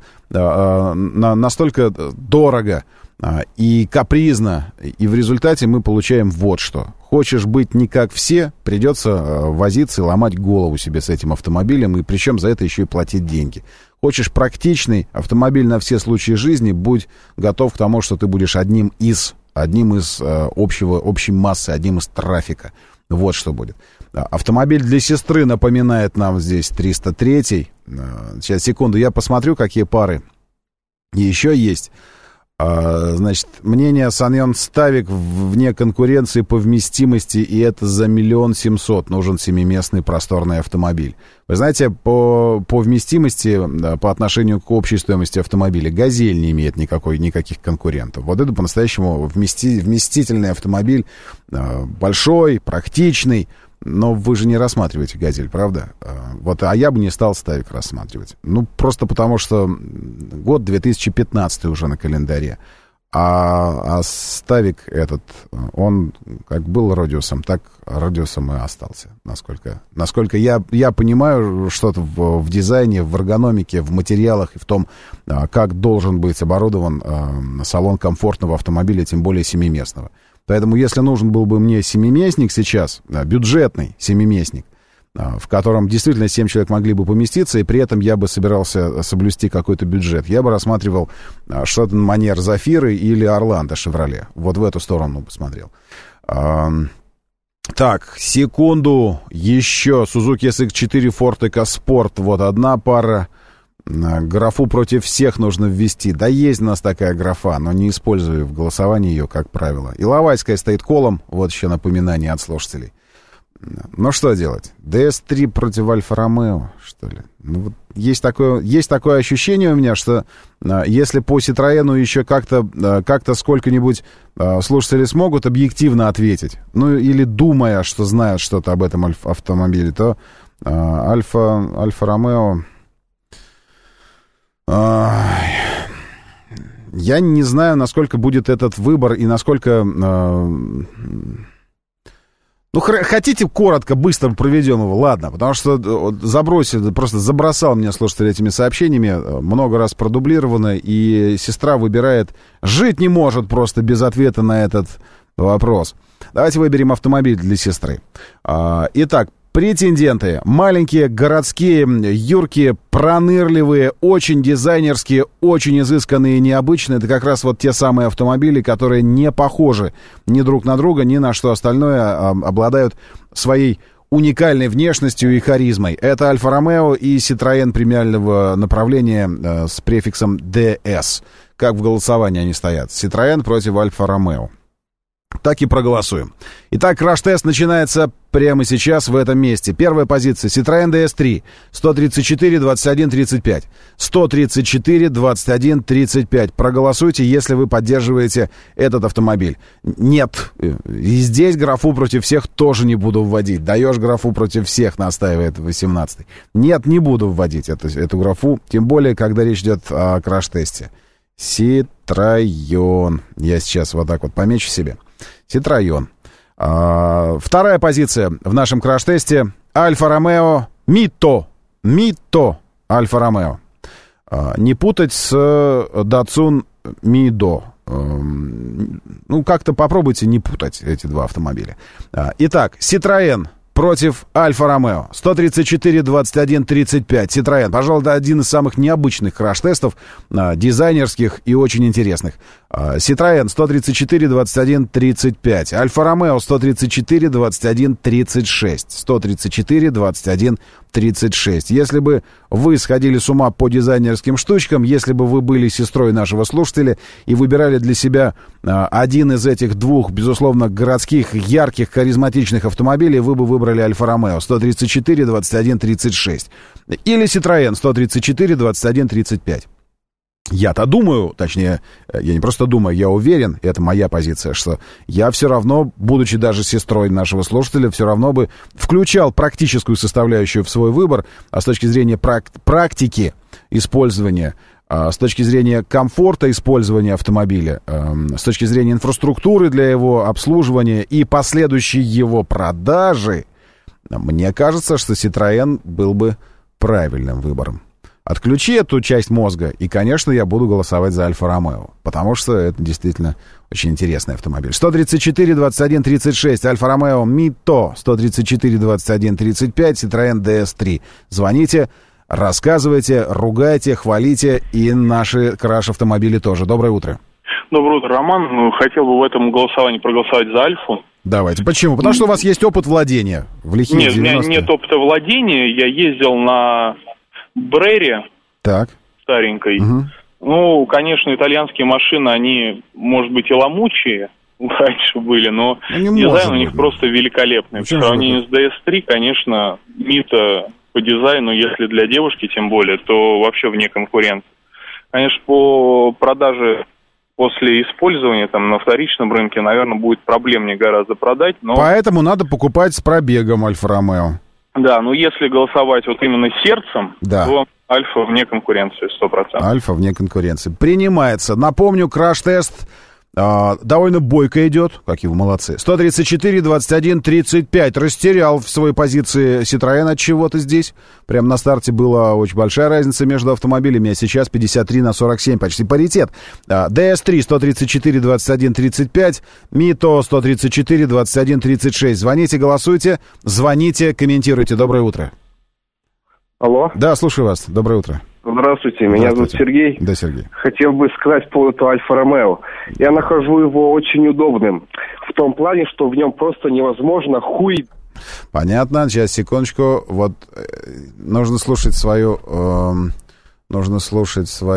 дорого и капризно. И в результате мы получаем вот что. Хочешь быть не как все, придется возиться и ломать голову себе с этим автомобилем, и причем за это еще и платить деньги. Хочешь практичный автомобиль на все случаи жизни, будь готов к тому, что ты будешь одним из общей массы, одним из трафика. Вот что будет. Автомобиль для сестры напоминает нам здесь 303-й. Сейчас, секунду, я посмотрю, какие пары еще есть. Значит, мнение Саньон Ставик вне конкуренции по вместимости, и это за 1 700 000 нужен семиместный просторный автомобиль. Вы знаете, по вместимости, по отношению к общей стоимости автомобиля, «Газель» не имеет никаких конкурентов. Вот это по-настоящему вместительный автомобиль, большой, практичный. Но вы же не рассматриваете «Газель», правда? Вот, а я бы не стал Ставик рассматривать. Ну, просто потому что год 2015 уже на календаре. А Ставик этот, он как был радиусом, так радиусом и остался. Насколько я понимаю что-то в дизайне, в эргономике, в материалах и в том, как должен быть оборудован салон комфортного автомобиля, тем более семиместного. Поэтому, если нужен был бы мне семиместник сейчас, бюджетный семиместник, в котором действительно 7 человек могли бы поместиться, и при этом я бы собирался соблюсти какой-то бюджет, я бы рассматривал что-то на манер Зафиры или Орландо Шевроле. Вот в эту сторону бы смотрел. Так, секунду, еще Suzuki SX4 Ford EcoSport, вот одна пара. Графу против всех нужно ввести. Да есть у нас такая графа, но не использую в голосовании ее, как правило. Иловайская стоит колом, вот еще напоминание от слушателей. Ну, что делать? DS3 против Альфа-Ромео, что ли? Ну, вот есть такое ощущение у меня, что если по Citroёну еще как-то сколько-нибудь слушатели смогут объективно ответить, ну, или думая, что знают что-то об этом автомобиле, то Альфа-Ромео... Я не знаю, насколько будет этот выбор и насколько... Ну, хотите, коротко, быстро проведем его, ладно, потому что просто забросал меня слушатель этими сообщениями, много раз продублировано, и сестра выбирает, жить не может просто без ответа на этот вопрос. Давайте выберем автомобиль для сестры. Итак, претенденты. Маленькие, городские, юркие, пронырливые, очень дизайнерские, очень изысканные и необычные. Это как раз вот те самые автомобили, которые не похожи ни друг на друга, ни на что остальное, обладают своей уникальной внешностью и харизмой. Это Альфа-Ромео и Citroёn премиального направления с префиксом DS. Как в голосовании они стоят. Citroёn против Альфа-Ромео. Так и проголосуем. Итак, краш-тест начинается прямо сейчас в этом месте. Первая позиция. Citroёn DS3. 134, 21, 35. 134, 21, 35. Проголосуйте, если вы поддерживаете этот автомобиль. Нет. И здесь графу против всех тоже не буду вводить. Даешь графу против всех, настаивает 18-й. Нет, не буду вводить эту графу. Тем более, когда речь идет о краш-тесте. Citroёn. Я сейчас вот так вот помечу себе. Citroёn. Вторая позиция в нашем краш-тесте. Альфа-Ромео Мито. Мито Альфа-Ромео. Не путать с Datsun Мидо. Ну, как-то попробуйте не путать эти два автомобиля. Итак, Citroёn против Альфа-Ромео. 134, 21, 35. Citroёn. Пожалуй, это один из самых необычных краш-тестов, дизайнерских и очень интересных. Citroёn 134, 21, 35. Альфа-Ромео 134, 21, 36. 134, 21, 36. Если бы вы сходили с ума по дизайнерским штучкам, если бы вы были сестрой нашего слушателя и выбирали для себя один из этих двух, безусловно, городских, ярких, харизматичных автомобилей, вы бы выбрали Альфа-Ромео 134, 21, 36. Или Citroёn 134, 21, 35. Я-то думаю, точнее, я не просто думаю, я уверен, это моя позиция, что я все равно, будучи даже сестрой нашего слушателя, все равно бы включал практическую составляющую в свой выбор, а с точки зрения практики использования, с точки зрения комфорта использования автомобиля, с точки зрения инфраструктуры для его обслуживания и последующей его продажи, мне кажется, что Citroёn был бы правильным выбором. Отключи эту часть мозга, и, конечно, я буду голосовать за Альфа-Ромео, потому что это действительно очень интересный автомобиль. 134, 21, 36, Альфа-Ромео Мито, 134, 21, 35, Citroёn DS3. Звоните, рассказывайте, ругайте, хвалите, и наши краш-автомобили тоже. Доброе утро. Доброе утро, Роман. Хотел бы в этом голосовании проголосовать за Альфу. Давайте. Почему? Потому что у вас есть опыт владения в лихие 90-е. Нет, у меня нет опыта владения. Я ездил на Брере, так, старенькой. Угу. Ну, конечно, итальянские машины, они, может быть, и ломучие раньше были, но дизайн у них просто великолепный. В сравнении с DS3, конечно, Мито по дизайну, если для девушки тем более, то вообще вне конкуренции. Конечно, по продаже после использования там на вторичном рынке, наверное, будет проблемнее гораздо продать. Но... Поэтому надо покупать с пробегом Альфа-Ромео. Да, но если голосовать вот именно сердцем, да, то Альфа вне конкуренции, 100%. Альфа вне конкуренции. Принимается. Напомню, краш-тест довольно бойко идет. Какие вы молодцы. 134, 21, 35. Растерял в своей позиции Citroёn от чего-то здесь. Прямо на старте была очень большая разница между автомобилями, а сейчас 53 на 47. Почти паритет. DS3 134, 21, 35. Мито 134, 21, 36. Звоните, голосуйте. Звоните, комментируйте. Доброе утро. Алло. Да, слушаю вас. Доброе утро. Здравствуйте, меня зовут Сергей. Да, Сергей. Хотел бы сказать по поводу Альфа-Ромео. Я нахожу его очень удобным. В том плане, что в нем просто невозможно Понятно. Сейчас, секундочку. Вот нужно слушать свою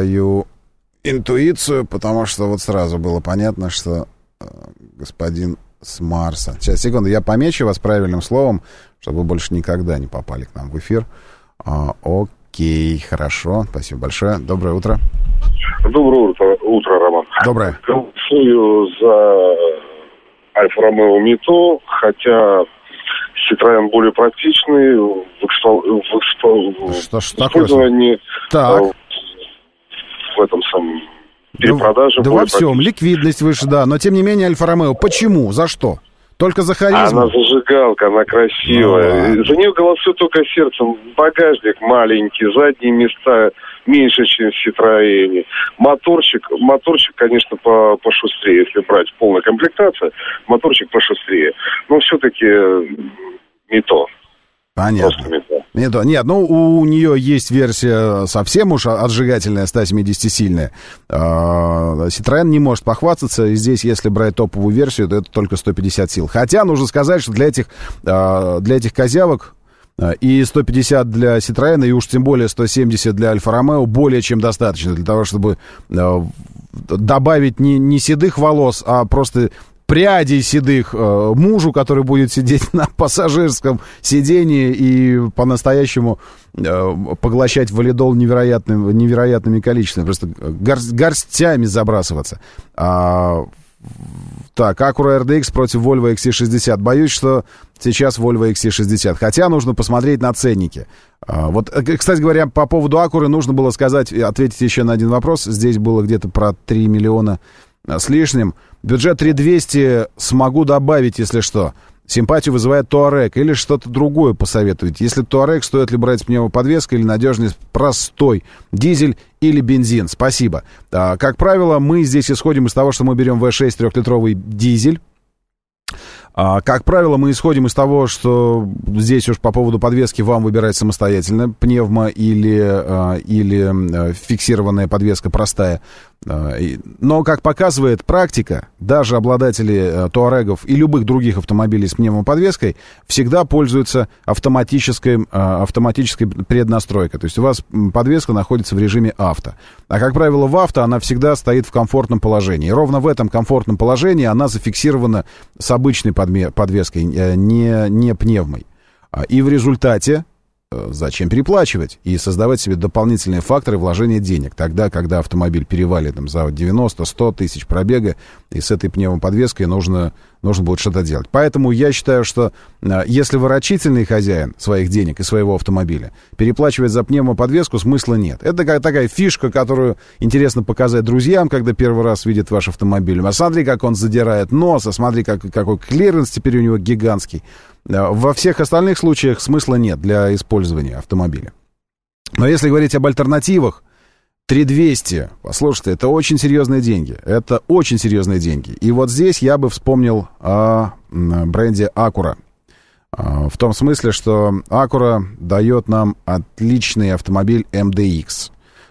интуицию, потому что вот сразу было понятно, что господин с Марса. Сейчас, секунду, я помечу вас правильным словом, чтобы вы больше никогда не попали к нам в эфир. Окей, хорошо, спасибо большое. Доброе утро. Доброе утро, Роман. Доброе. Голосую за Альфа-Ромео Мито, хотя Citroёn более практичный в использовании в этом самом перепродаже. Да во всем, ликвидность выше, да, но тем не менее Альфа-Ромео. Почему? За что? Только за харизму? Она зажигалка, она красивая. За нее голосую только сердцем. Багажник маленький, задние места меньше, чем в Citroёне. Моторчик, конечно, пошустрее. Если брать полная комплектация, моторчик пошустрее. Но все-таки Мито. Понятно. Нет, ну у нее есть версия совсем уж отжигательная, 170-сильная. Citroёn не может похвастаться. И здесь, если брать топовую версию, то это только 150 сил. Хотя, нужно сказать, что для этих козявок и 150 для Citroёn, и уж тем более 170 для Альфа-Ромео более чем достаточно для того, чтобы добавить не седых волос, а просто прядей седых мужу, который будет сидеть на пассажирском сидении и по-настоящему поглощать валидол невероятными количествами, просто горстями забрасываться. Так, Acura RDX против Volvo XC60. Боюсь, что сейчас Volvo XC60. Хотя нужно посмотреть на ценники. Вот, кстати говоря, по поводу Acura нужно было ответить еще на один вопрос. Здесь было где-то про 3 миллиона с лишним. Бюджет 3200 смогу добавить, если что. Симпатию вызывает Touareg или что-то другое посоветуете. Если Touareg, стоит ли брать с пневмоподвеской или надежнее простой дизель или бензин? Спасибо. Как правило, мы здесь исходим из того, что мы берем V6 3-литровый дизель. Как правило, мы исходим из того, что здесь уж по поводу подвески вам выбирать самостоятельно, пневмо или фиксированная подвеска простая. Но, как показывает практика, даже обладатели Туарегов и любых других автомобилей с пневмоподвеской всегда пользуются автоматической преднастройкой. То есть у вас подвеска находится в режиме авто. А, как правило, в авто она всегда стоит в комфортном положении. И ровно в этом комфортном положении она зафиксирована с обычной подвеской, не пневмой. И в результате зачем переплачивать и создавать себе дополнительные факторы вложения денег? Тогда, когда автомобиль перевалит за 90-100 тысяч пробега, и с этой пневмоподвеской нужно будет что-то делать. Поэтому я считаю, что если вы рачительный хозяин своих денег и своего автомобиля, переплачивать за пневмоподвеску смысла нет. Это такая фишка, которую интересно показать друзьям, когда первый раз видят ваш автомобиль. А смотри, как он задирает нос, а смотри, какой клиренс теперь у него гигантский. Во всех остальных случаях смысла нет для использования автомобиля. Но если говорить об альтернативах, 3200, послушайте, это очень серьезные деньги. Это очень серьезные деньги. И вот здесь я бы вспомнил о бренде Acura. В том смысле, что Acura дает нам отличный автомобиль MDX.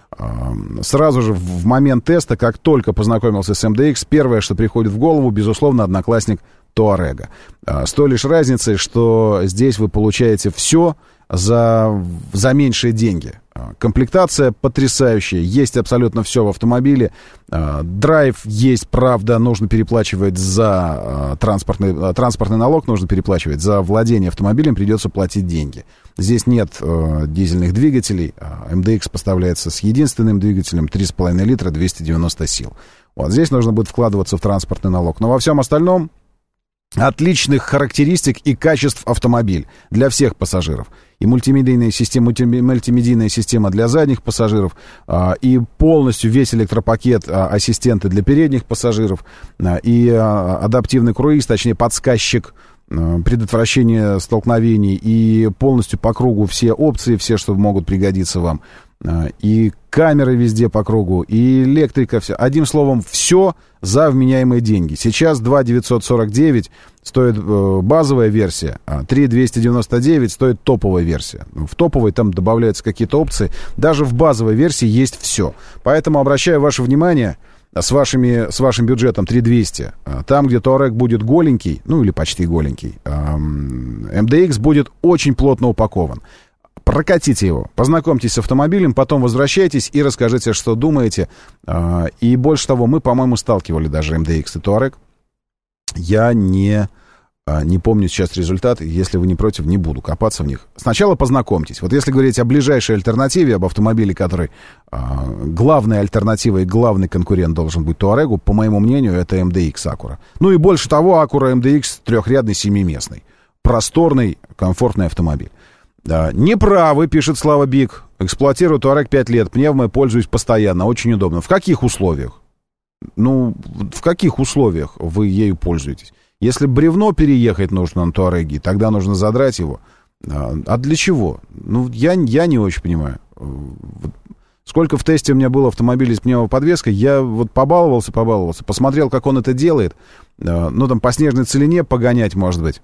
Сразу же в момент теста, как только познакомился с MDX, первое, что приходит в голову, безусловно, одноклассник Touareg. С той лишь разницей, что здесь вы получаете все за меньшие деньги. Комплектация потрясающая, есть абсолютно все в автомобиле. Драйв есть, правда, нужно переплачивать за транспортный налог, нужно переплачивать за владение автомобилем, придется платить деньги. Здесь нет дизельных двигателей, MDX поставляется с единственным двигателем 3,5 литра, 290 сил. Вот здесь нужно будет вкладываться в транспортный налог. Но во всем остальном отличных характеристик и качеств автомобиль для всех пассажиров. И мультимедийная система для задних пассажиров, и полностью весь электропакет ассистенты для передних пассажиров, и адаптивный круиз, точнее подсказчик предотвращения столкновений, и полностью по кругу все опции, все, что могут пригодиться вам. И камеры везде по кругу, и электрика, все. Одним словом, все за вменяемые деньги. Сейчас 2 949 стоит базовая версия, а 3 299 стоит топовая версия. В топовой там добавляются какие-то опции. Даже в базовой версии есть все. Поэтому обращаю ваше внимание, с вашим бюджетом 3200, там, где Touareg будет голенький, ну или почти голенький, MDX будет очень плотно упакован. Прокатите его, познакомьтесь с автомобилем, потом возвращайтесь и расскажите, что думаете. И больше того, мы, по-моему, сталкивали даже MDX и Touareg. Я не помню сейчас результаты. Если вы не против, не буду копаться в них. Сначала познакомьтесь. Вот если говорить о ближайшей альтернативе, об автомобиле, который главная альтернатива и главный конкурент должен быть Туарегу, по моему мнению, это MDX Acura. Ну и больше того, Acura MDX трехрядный, семиместный. Просторный, комфортный автомобиль. Неправы, пишет Слава Бик. Эксплуатирую Туарег 5 лет. Пневмой пользуюсь постоянно. Очень удобно. В каких условиях? Ну, в каких условиях вы ею пользуетесь? Если бревно переехать нужно на Туареге, тогда нужно задрать его. А для чего? Ну, я не очень понимаю. Сколько в тесте у меня было автомобилей с пневмоподвеской, я вот побаловался, посмотрел, как он это делает. Ну, там по снежной целине погонять, может быть,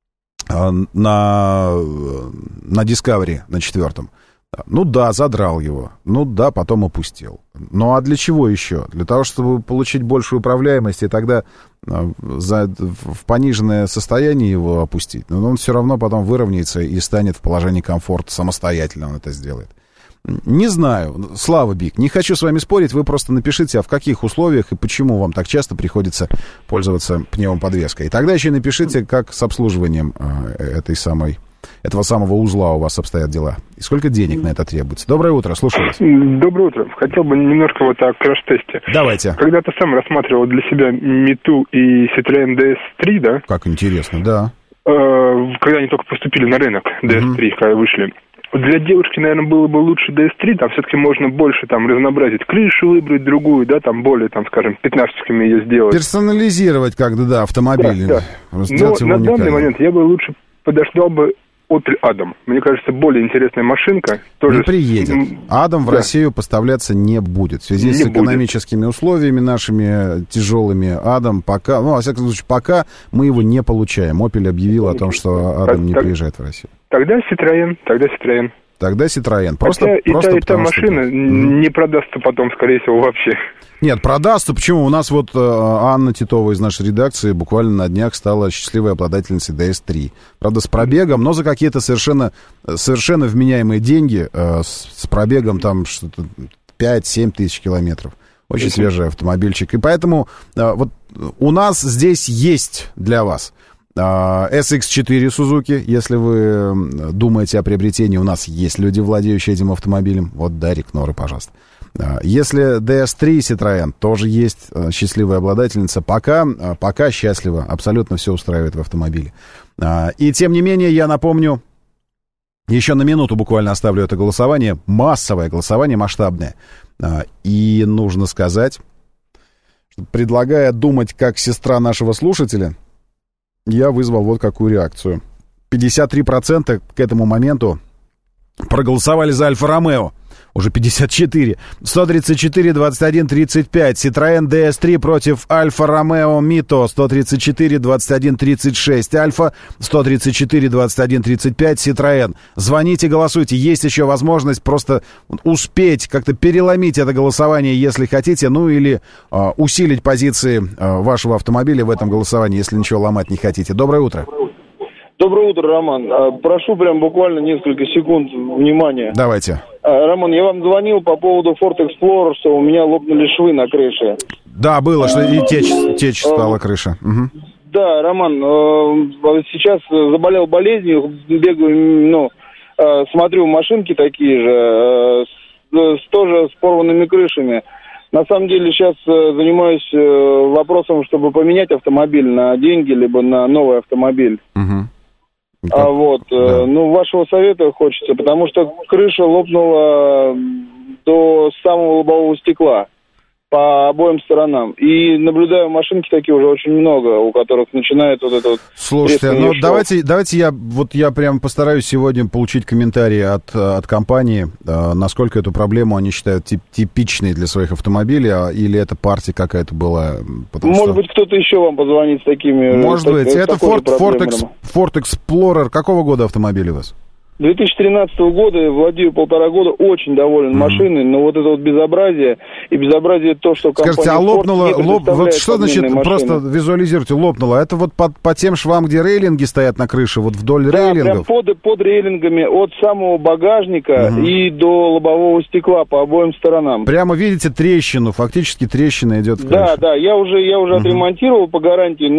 на Discovery, на 4-м. Ну да, задрал его. Ну да, потом опустил. Ну а для чего еще? Для того, чтобы получить большую управляемость и тогда в пониженное состояние его опустить. Но он все равно потом выровняется и станет в положении комфорта. Самостоятельно он это сделает. Не знаю, Слава Бик, не хочу с вами спорить, вы просто напишите, а в каких условиях и почему вам так часто приходится пользоваться пневмоподвеской. И тогда еще напишите, как с обслуживанием этого самого узла у вас обстоят дела. И сколько денег на это требуется. Доброе утро, слушаю вас. Доброе утро. Хотел бы немножко вот о краш-тесте. Давайте. Когда-то сам рассматривал для себя Мету и Citroën DS3, да? Как интересно, да. Когда они только поступили на рынок, DS3, когда вышли. Для девушки, наверное, было бы лучше DS3, там все-таки можно больше там разнообразить крышу, выбрать другую, да, там более, там, скажем, 15-ками ее сделать. Персонализировать как-то, да, автомобиль. Да. Но на данный момент я бы лучше подождал бы Opel Adam. Мне кажется, более интересная машинка. Тоже не приедет. Адам в Россию поставляться не будет. В связи с экономическими условиями нашими тяжелыми, Адам пока, ну, во всяком случае, пока мы его не получаем. Opel объявил о том, что Адам не приезжает в Россию. Тогда Citroën. Просто и та машина не продастся потом, скорее всего, вообще. Нет, продастся. Почему? У нас вот Анна Титова из нашей редакции буквально на днях стала счастливой обладательницей DS3. Правда, с пробегом, но за какие-то совершенно вменяемые деньги, с пробегом там что-то 5-7 тысяч километров. Очень свежий автомобильчик. И поэтому вот у нас здесь есть для вас SX4 Suzuki, если вы думаете о приобретении, у нас есть люди, владеющие этим автомобилем. Вот Дарик Нора, пожалуйста. Если DS3 Citroën, тоже есть счастливая обладательница. Пока счастлива, абсолютно все устраивает в автомобиле. И тем не менее, я напомню, еще на минуту буквально оставлю это голосование. Массовое голосование, масштабное. И нужно сказать, что, предлагая думать как сестра нашего слушателя, я вызвал вот какую реакцию. 53% к этому моменту проголосовали за Альфа-Ромео. Уже 54. 134, 21, 35. Citroën DS3 против Альфа-Ромео Мито. 134, 21, 36. Альфа. 134, 21, 35. Citroën. Звоните, голосуйте. Есть еще возможность просто успеть как-то переломить это голосование, если хотите. Ну или усилить позиции вашего автомобиля в этом голосовании, если ничего ломать не хотите. Доброе утро. Доброе утро, Роман. Прошу прям буквально несколько секунд внимания. Давайте. Роман, я вам звонил по поводу Ford Explorer, что у меня лопнули швы на крыше. Да, было, что и течь стала крыша. Угу. Да, Роман, сейчас заболел болезнью, бегаю, смотрю, машинки такие же, тоже с порванными крышами. На самом деле сейчас занимаюсь вопросом, чтобы поменять автомобиль на деньги, либо на новый автомобиль. Угу. Вашего совета хочется, потому что крыша лопнула до самого лобового стекла по обоим сторонам. И наблюдаю, машинки такие уже очень много, у которых начинает вот это вот... Слушайте, давайте я прям постараюсь сегодня получить комментарии от компании, насколько эту проблему они считают типичной для своих автомобилей, или это партия какая-то была. Может быть, кто-то еще вам позвонит с такими... Может быть, это Ford Explorer. Какого года автомобиль у вас? 2013 года, владею 1,5 года, очень доволен машиной, но вот это вот безобразие, и безобразие то, что компания... Скажите, а лопнуло, вот что значит, машины. Просто визуализируйте, лопнуло, это вот по тем швам, где рейлинги стоят на крыше, вот вдоль рейлингов? Да, под рейлингами, от самого багажника и до лобового стекла по обоим сторонам. Прямо видите трещину, фактически трещина идет в крыше. Да, я уже отремонтировал по гарантии, но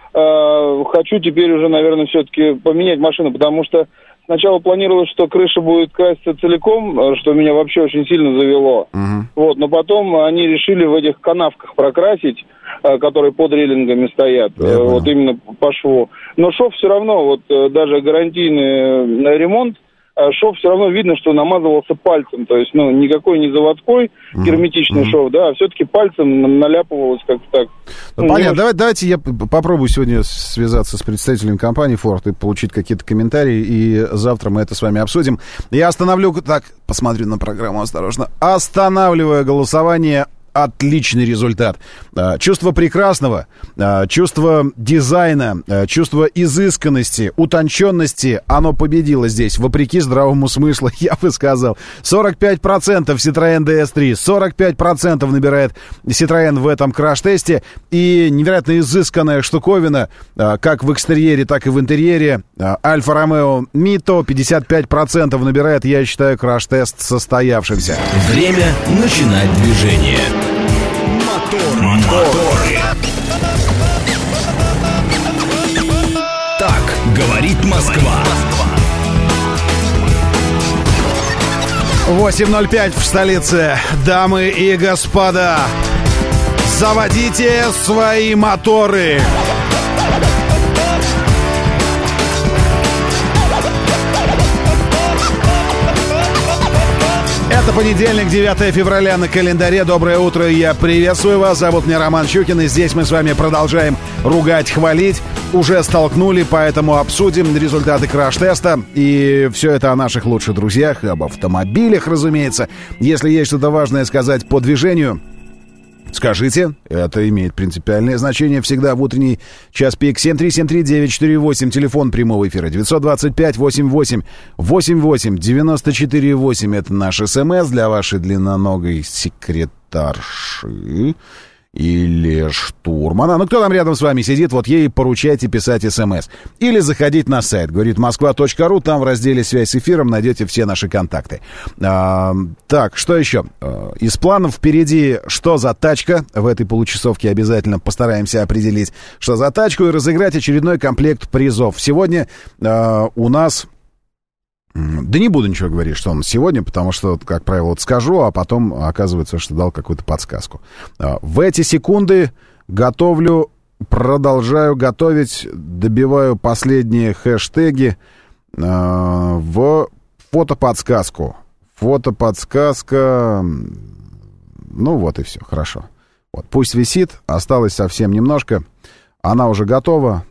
хочу теперь уже, наверное, все-таки поменять машину, потому что сначала планировалось, что крыша будет краситься целиком, что меня вообще очень сильно завело. Вот, но потом они решили в этих канавках прокрасить, которые под рейлингами стоят, вот именно по шву. Но шов все равно, вот даже гарантийный ремонт, шов все равно видно, что намазывался пальцем. То есть, ну, никакой не заводской герметичный шов, да, а все-таки пальцем наляпывалось как-то так. Ну, понятно. Давайте я попробую сегодня связаться с представителем компании Ford и получить какие-то комментарии, и завтра мы это с вами обсудим. Я остановлю... Так, посмотрю на программу осторожно. Останавливаю голосование. Отличный результат. Чувство прекрасного, чувство дизайна, чувство изысканности, утонченности, оно победило здесь, вопреки здравому смыслу, я бы сказал. 45% Citroën DS3, 45% набирает Citroën в этом краш-тесте, и невероятно изысканная штуковина, как в экстерьере, так и в интерьере. Альфа Ромео Мито 55% набирает, я считаю, краш-тест состоявшимся. Время начинать движение. Моторы. Так говорит Москва. 8:05 в столице. Дамы и господа, заводите свои моторы. Это понедельник, 9 февраля на календаре. Доброе утро, я приветствую вас. Зовут меня Роман Щукин, и здесь мы с вами продолжаем ругать, хвалить. Уже столкнули, поэтому обсудим результаты краш-теста. И все это о наших лучших друзьях, об автомобилях, разумеется. Если есть что-то важное сказать по движению, скажите, это имеет принципиальное значение всегда в утренний час пик. 7373948, телефон прямого эфира 925-88-88-94-8. Это наш СМС для вашей длинноногой секретарши или штурмана. Ну, кто там рядом с вами сидит, вот ей поручайте писать СМС. Или заходить на сайт, говорит москва.ру, там в разделе «Связь с эфиром» найдете все наши контакты. Так, что еще? Из планов впереди, что за тачка. В этой получасовке обязательно постараемся определить, что за тачку, и разыграть очередной комплект призов. Сегодня у нас... Да не буду ничего говорить, что он сегодня, потому что, как правило, вот скажу, а потом оказывается, что дал какую-то подсказку. В эти секунды продолжаю готовить, добиваю последние хэштеги в фотоподсказку. Фотоподсказка, ну вот и все, хорошо. Вот, пусть висит, осталось совсем немножко. Она уже готова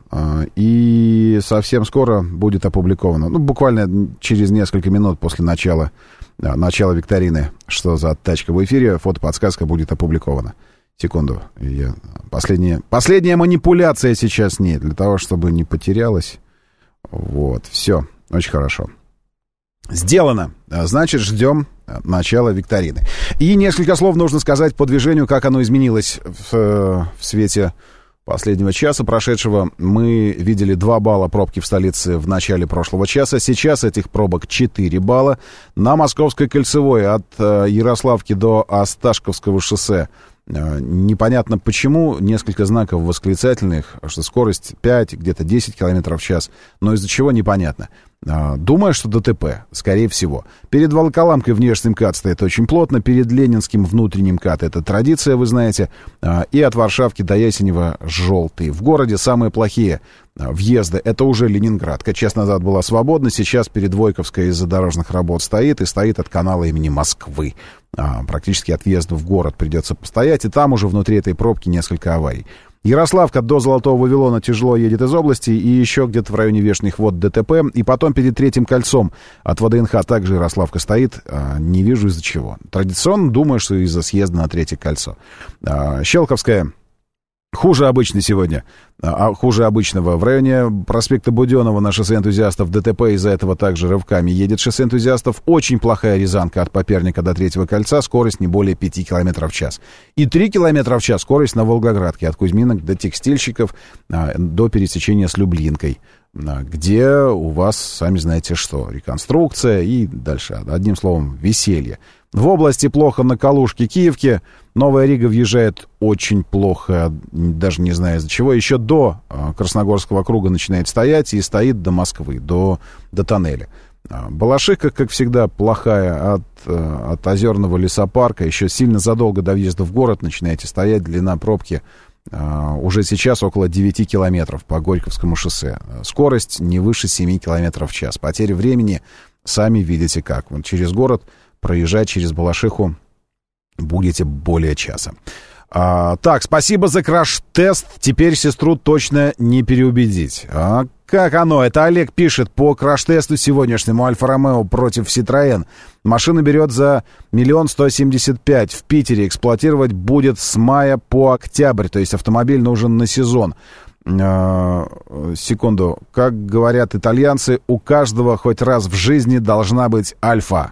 и совсем скоро будет опубликована. Ну, буквально через несколько минут после начала викторины, что за тачка в эфире, фотоподсказка будет опубликована. Секунду. Последняя манипуляция сейчас с ней, для того, чтобы не потерялась. Вот, все, очень хорошо. Сделано. Значит, ждем начала викторины. И несколько слов нужно сказать по движению, как оно изменилось в свете... последнего часа прошедшего. Мы видели 2 балла пробки в столице в начале прошлого часа. Сейчас этих пробок 4 балла. На Московской кольцевой от Ярославки до Осташковского шоссе непонятно почему. Несколько знаков восклицательных, что скорость 5, где-то 10 км в час. Но из-за чего непонятно. Думаю, что ДТП, скорее всего. Перед Волоколамкой внешний МКАД стоит очень плотно, перед Ленинским внутренним МКАД, это традиция, вы знаете, и от Варшавки до Ясенева желтый. В городе самые плохие въезды, это уже Ленинградка. Час назад была свободна, сейчас перед Войковской из-за дорожных работ стоит, и стоит от канала имени Москвы. Практически от въезда в город придется постоять, и там уже внутри этой пробки несколько аварий. Ярославка до Золотого Вавилона тяжело едет из области, и еще где-то в районе Вешних Вод ДТП, и потом перед Третьим кольцом от ВДНХ также Ярославка стоит, не вижу из-за чего. Традиционно думаю, что из-за съезда на Третье кольцо. Щелковская хуже обычно сегодня, хуже обычного. В районе проспекта Буденова на шоссе энтузиастов ДТП, из-за этого также рывками едет шоссе энтузиастов. Очень плохая Рязанка от Поперника до Третьего кольца, скорость не более 5 км в час. И 3 км в час скорость на Волгоградке от Кузьминок до Текстильщиков, до пересечения с Люблинкой, где у вас, сами знаете что, реконструкция и дальше, одним словом, веселье. В области плохо на Калужке, Киевке. Новая Рига въезжает очень плохо, даже не знаю из-за чего. Еще до Красногорского круга начинает стоять и стоит до Москвы, до тоннеля. Балашиха, как всегда, плохая от Озерного лесопарка. Еще сильно задолго до въезда в город начинаете стоять. Длина пробки уже сейчас около 9 километров по Горьковскому шоссе. Скорость не выше 7 километров в час. Потери времени сами видите как. Вот через город проезжать через Балашиху будете более часа. Так, спасибо за краш-тест. Теперь сестру точно не переубедить. Как оно? Это Олег пишет по краш-тесту сегодняшнему Альфа-Ромео против Citroën. Машина берет за 1 175 000. В Питере эксплуатировать будет с мая по октябрь. То есть автомобиль нужен на сезон. Секунду. Как говорят итальянцы, у каждого хоть раз в жизни должна быть Альфа.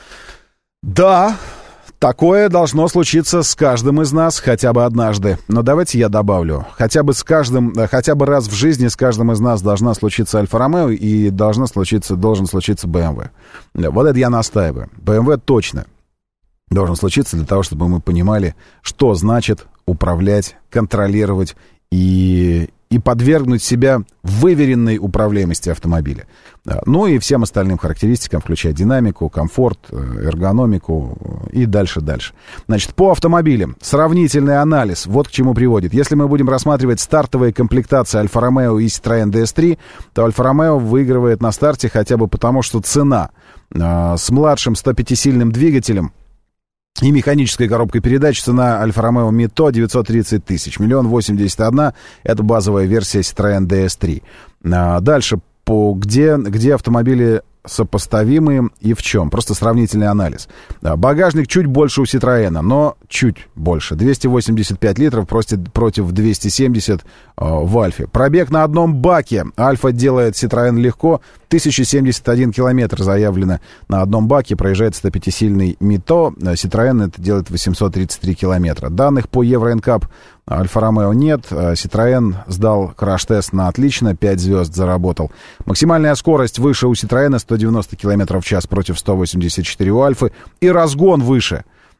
Да, такое должно случиться с каждым из нас хотя бы однажды. Но давайте я добавлю. Хотя бы раз в жизни с каждым из нас должна случиться Альфа-Ромео и должен случиться BMW. Вот это я настаиваю. BMW точно должен случиться для того, чтобы мы понимали, что значит управлять, контролировать и подвергнуть себя выверенной управляемости автомобиля. Ну и всем остальным характеристикам, включая динамику, комфорт, эргономику и дальше. Значит, по автомобилям. Сравнительный анализ. Вот к чему приводит. Если мы будем рассматривать стартовые комплектации Альфа-Ромео и Citroën DS3, то Альфа-Ромео выигрывает на старте хотя бы потому, что цена с младшим 105-сильным двигателем и механической коробкой передач, цена Альфа-Ромео Мито 930 000. 1 081 000 — это базовая версия Citroën DS3. Дальше, где автомобили сопоставимые и в чем? Просто сравнительный анализ. Багажник чуть больше у Citroën, но чуть больше. 285 литров против 270 в Альфе. Пробег на одном баке. Альфа делает Citroën легко. 1071 километр заявлено на одном баке. Проезжает 105-сильный Мито. Citroën это делает 833 километра. Данных по Euro NCAP Альфа-Ромео нет. Citroën сдал краш-тест на отлично. 5 звезд заработал. Максимальная скорость выше у Citroën 190 км в час против 184 у Альфы. И разгон выше.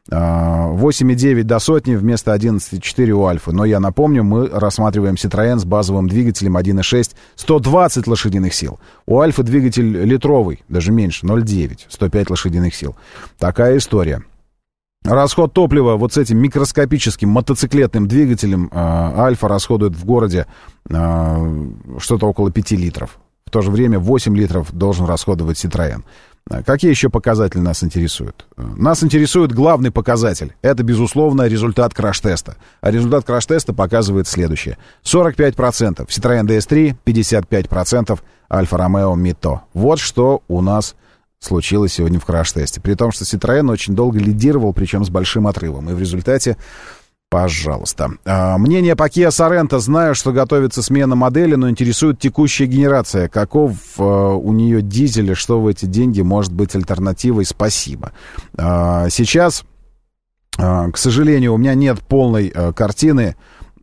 8,9 до сотни вместо 11,4 у Альфы. Но я напомню, мы рассматриваем Citroën с базовым двигателем 1,6, 120 лошадиных сил. У Альфы двигатель литровый, даже меньше, 0,9, 105 лошадиных сил. Такая история. Расход топлива вот с этим микроскопическим мотоциклетным двигателем Альфа расходует в городе что-то около 5 литров. В то же время 8 литров должен расходовать Citroën. Какие еще показатели нас интересуют? Нас интересует главный показатель. Это, безусловно, результат краш-теста. А результат краш-теста показывает следующее. 45% Citroën DS3, 55% Альфа-Ромео Мито. Вот что у нас случилось сегодня в краш-тесте. При том, что Citroën очень долго лидировал, причем с большим отрывом. И в результате, пожалуйста. Мнение по Kia Sorento. Знаю, что готовится смена модели, но интересует текущая генерация. Каков у нее дизель и что в эти деньги может быть альтернативой? Спасибо. Сейчас, к сожалению, у меня нет полной картины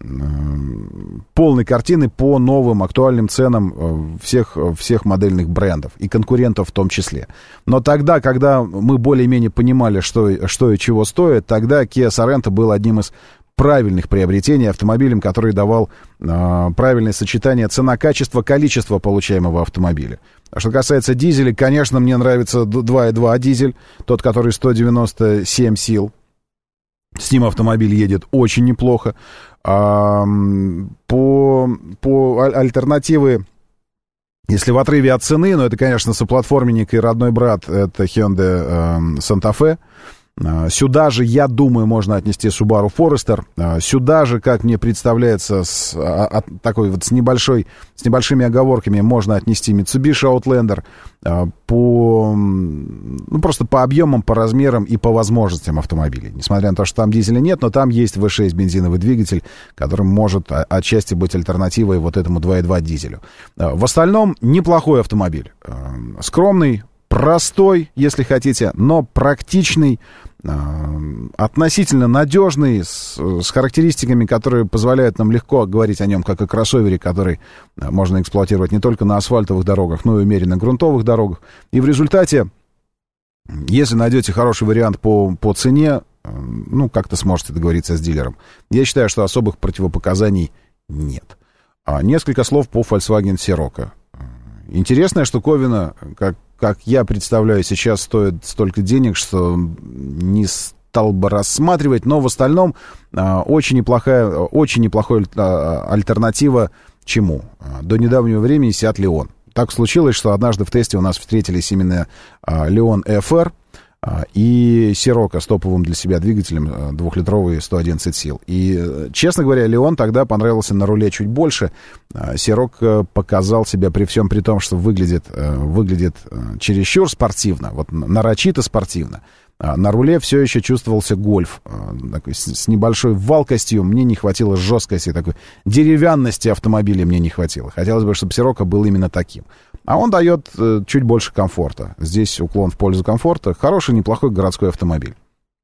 по новым актуальным ценам всех модельных брендов и конкурентов в том числе. Но тогда, когда мы более-менее понимали, что и чего стоит, тогда Kia Sorento был одним из правильных приобретений, автомобилем, который давал правильное сочетание цена-качество-количество получаемого автомобиля. А что касается дизеля, конечно, мне нравится 2.2 дизель, тот, который 197 сил. С ним автомобиль едет очень неплохо. По альтернативы, если в отрыве от цены, но это, конечно, соплатформенник и родной брат, это Hyundai Santa Fe. Сюда же, я думаю, можно отнести Subaru Forester. Сюда же, как мне представляется, с небольшими оговорками можно отнести Mitsubishi Outlander просто по объемам, по размерам и по возможностям автомобиля. Несмотря на то, что там дизеля нет, но там есть V6 бензиновый двигатель, который может отчасти быть альтернативой вот этому 2.2 дизелю. В остальном неплохой автомобиль. Скромный, простой, если хотите, но практичный, относительно надежный, с характеристиками, которые позволяют нам легко говорить о нем, как о кроссовере, который можно эксплуатировать не только на асфальтовых дорогах, но и умеренно грунтовых дорогах. И в результате Если найдете хороший вариант по цене, ну, как-то сможете договориться с дилером. Я считаю, что особых противопоказаний нет. Несколько слов по Volkswagen Sirocco. Интересная штуковина, как я представляю, сейчас стоит столько денег, что не стал бы рассматривать, но в остальном очень неплохая альтернатива чему? До недавнего времени Seat Leon. Так случилось, что однажды в тесте у нас встретились именно Leon FR и Sirocco с топовым для себя двигателем 2-литровый 111 сил. И, честно говоря, Leon тогда понравился на руле чуть больше. Sirocco показал себя при всем при том, что выглядит чересчур спортивно, вот нарочито спортивно. На руле все еще чувствовался гольф, такой, с небольшой валкостью. Мне не хватило жесткости, такой деревянности автомобиля мне не хватило. Хотелось бы, чтобы Sirocco был именно таким. А он дает чуть больше комфорта. Здесь уклон в пользу комфорта. Хороший, неплохой городской автомобиль.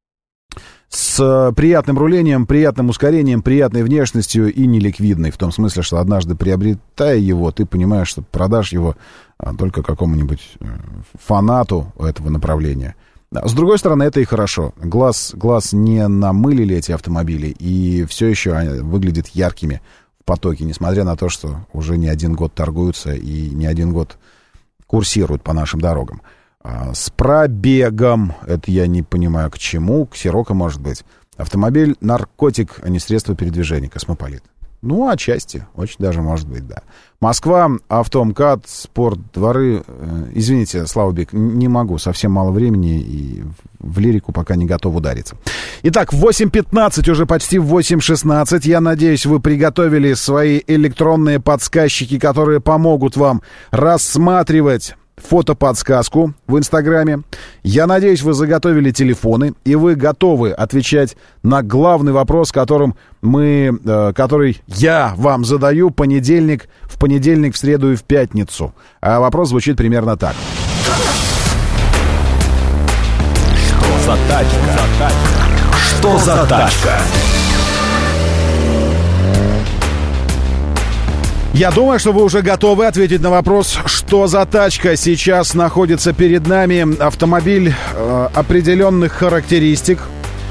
С приятным рулением, приятным ускорением, приятной внешностью и неликвидной. В том смысле, что однажды приобретая его, ты понимаешь, что продашь его только какому-нибудь фанату этого направления. С другой стороны, это и хорошо. Глаз не намылили эти автомобили, и все еще они выглядят яркими в потоке, несмотря на то, что уже не один год торгуются и не один год курсируют по нашим дорогам. С пробегом, это я не понимаю к чему, к Sirocco может быть. Автомобиль наркотик, а не средство передвижения, космополит. Ну, отчасти, очень даже может быть, да. Москва, автомкат, спорт, дворы. Извините, Слава Бек, не могу, совсем мало времени и в лирику пока не готов удариться. Итак, в 8:15, уже почти в 8:16. Я надеюсь, вы приготовили свои электронные подсказчики, которые помогут вам рассматривать фотоподсказку в Инстаграме. Я надеюсь, вы заготовили телефоны, и вы готовы отвечать на главный вопрос, который я вам задаю в понедельник, в среду и в пятницу. А вопрос звучит примерно так. Что за тачка? Что за тачка? Я думаю, что вы уже готовы ответить на вопрос, что за тачка сейчас находится перед нами. Автомобиль определенных характеристик.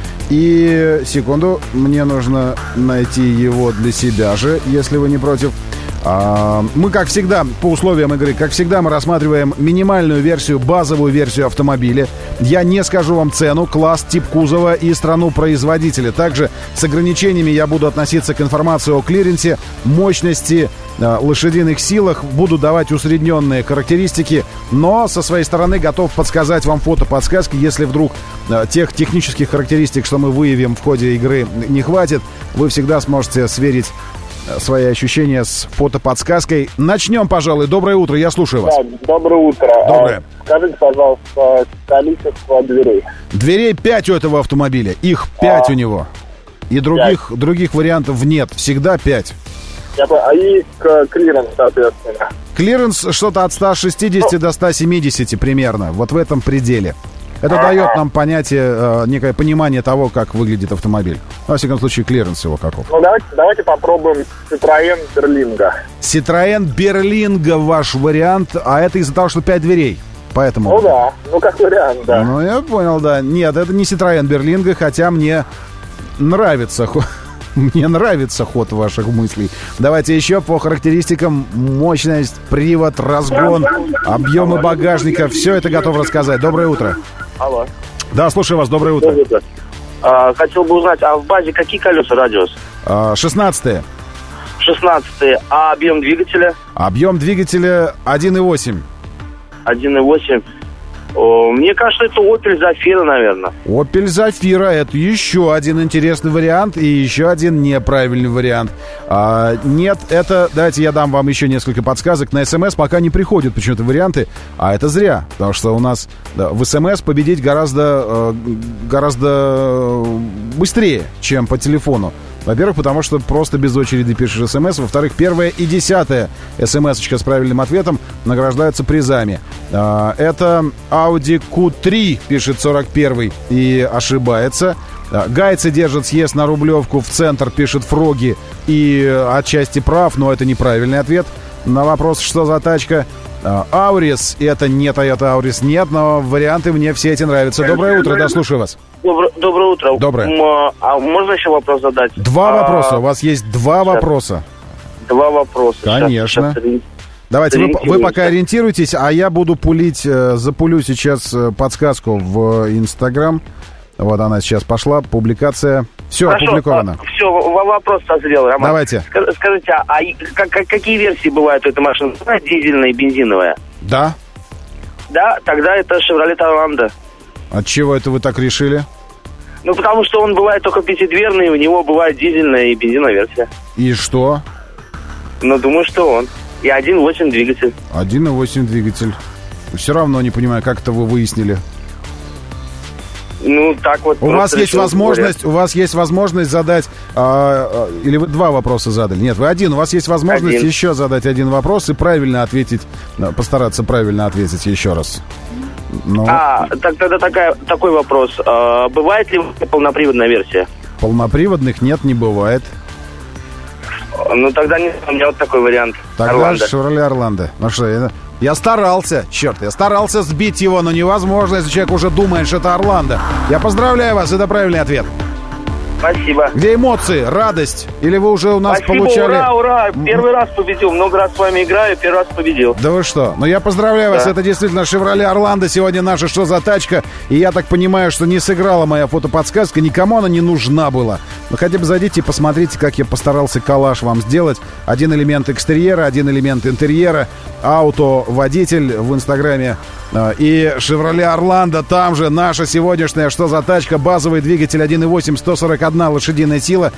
И, секунду, мне нужно найти его для себя же, если вы не против. Мы, как всегда, по условиям игры, как всегда, мы рассматриваем минимальную версию, базовую версию автомобиля. Я не скажу вам цену, класс, тип кузова и страну производителя. Также с ограничениями я буду относиться к информации о клиренсе, мощности, лошадиных силах. Буду давать усредненные характеристики, но со своей стороны готов подсказать вам фотоподсказки. Если вдруг тех технических характеристик, что мы выявим в ходе игры, не хватит, вы всегда сможете сверить свои ощущения с фотоподсказкой. Начнем, пожалуй. Доброе утро, я слушаю вас. Да, доброе утро. Доброе. Скажите, пожалуйста, количество дверей. Дверей 5 у этого автомобиля. Их 5 у него. И других вариантов нет. Всегда 5. И клиренс, соответственно? Клиренс что-то от 160 до 170 примерно. Вот в этом пределе. Это дает нам понятие, некое понимание того, как выглядит автомобиль. Во всяком случае, клиренс его каков. Ну, давайте попробуем Citroën Berlingo. Citroën Berlingo ваш вариант, а это из-за того, что 5 дверей. Поэтому... Ну да, как вариант, да. Ну, я понял, да. Нет, это не Citroën Berlingo, хотя мне нравится... Мне нравится ход ваших мыслей. Давайте еще по характеристикам. Мощность, привод, разгон, объемы багажника. Все это готов рассказать. Доброе утро. Алло. Да, слушаю вас. Доброе утро. Хотел бы узнать, а в базе какие колеса, радиус? 16-е. 16-е. А объем двигателя? Объем двигателя 1,8. 1,8. Мне кажется, это Opel Zafira, наверное. Opel Zafira — это еще один интересный вариант и еще один неправильный вариант. Нет, это... Давайте я дам вам еще несколько подсказок. На СМС пока не приходят почему-то варианты, а это зря, потому что у нас в СМС победить гораздо быстрее, чем по телефону. Во-первых, потому что просто без очереди пишешь СМС. Во-вторых, 1 и 10 СМС-очка с правильным ответом награждаются призами. Это Audi Q3, пишет 41-й, и ошибается. Гайцы держат съезд на Рублевку в центр, пишет Фроги, и отчасти прав, но это неправильный ответ на вопрос, что за тачка. Аурис, это не Toyota Аурис, нет, но варианты мне все эти нравятся. Доброе утро, да, слушаю вас. Доброе утро. Доброе. А можно еще вопрос задать? Два вопроса, у вас есть два вопроса. Два вопроса. Конечно. Давайте, вы пока ориентируйтесь, а я буду запулю сейчас подсказку в Инстаграм. Вот она сейчас пошла, публикация. Все, опубликовано. Все, вопрос созрел, Роман. Давайте. Скажите, какие версии бывают у этой машины? Дизельная и бензиновая? Да. Да, тогда это Chevrolet Orlando. От чего это вы так решили? Ну, потому что он бывает только пятидверный, у него бывает дизельная и бензиновая версия. И что? Ну, думаю, что он. И 1.8 двигатель. 1.8 двигатель. Все равно не понимаю, как это вы выяснили. Ну, так вот. У вас есть возможность задать... или вы два вопроса задали? Нет, вы один. У вас есть возможность еще задать один вопрос и правильно ответить, постараться правильно ответить еще раз. Ну. Тогда такой вопрос. Бывает ли полноприводная версия? Полноприводных нет, не бывает. Ну, тогда не у меня вот такой вариант. Тогда Chevrolet Orlando. Ну что, я старался, я старался сбить его, но невозможно, если человек уже думает, что это Орландо. Я поздравляю вас, это правильный ответ. Спасибо. Где эмоции, радость? Или вы уже у нас Спасибо, получали... ура! Первый раз победил, много раз с вами играю, первый раз победил. Да вы что? Ну я поздравляю вас, это действительно Chevrolet Orlando. Сегодня наша «Что за тачка?» И я так понимаю, что не сыграла моя фотоподсказка, никому она не нужна была. Но хотя бы зайдите и посмотрите, как я постарался коллаж вам сделать. Один элемент экстерьера, один элемент интерьера, ауто, водитель в Инстаграме. И Chevrolet Orlando, там же наша сегодняшняя «Что за тачка?» Базовый двигатель 1.8, 141 лошадиная сила,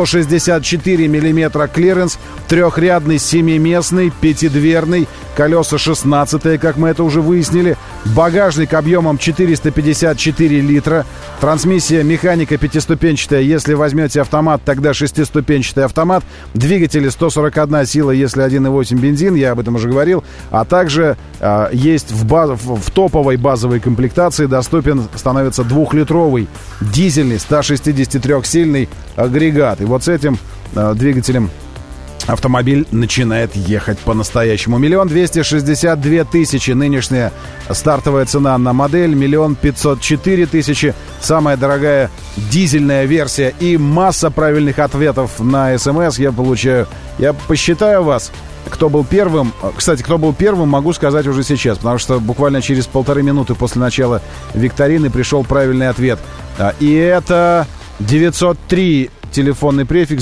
164 миллиметра клиренс, трехрядный, 7-местный, пятидверный, колеса 16-е, как мы это уже выяснили, багажник объемом 454 литра, трансмиссия механика пятиступенчатая, если возьмете автомат, тогда шестиступенчатый автомат, двигатели 141 сила, если 1.8 бензин, я об этом уже говорил, а также есть в топовой базовой комплектации становится 2-литровый дизельный 163-сильный агрегат. И вот с этим двигателем автомобиль начинает ехать по-настоящему. 1 262 000 нынешняя стартовая цена на модель. 1 504 000 самая дорогая дизельная версия. И масса правильных ответов на СМС я получаю. Я посчитаю вас. Кто был первым? Кстати, кто был первым, могу сказать уже сейчас, потому что буквально через 1,5 минуты после начала викторины пришел правильный ответ. И это 903, телефонный префикс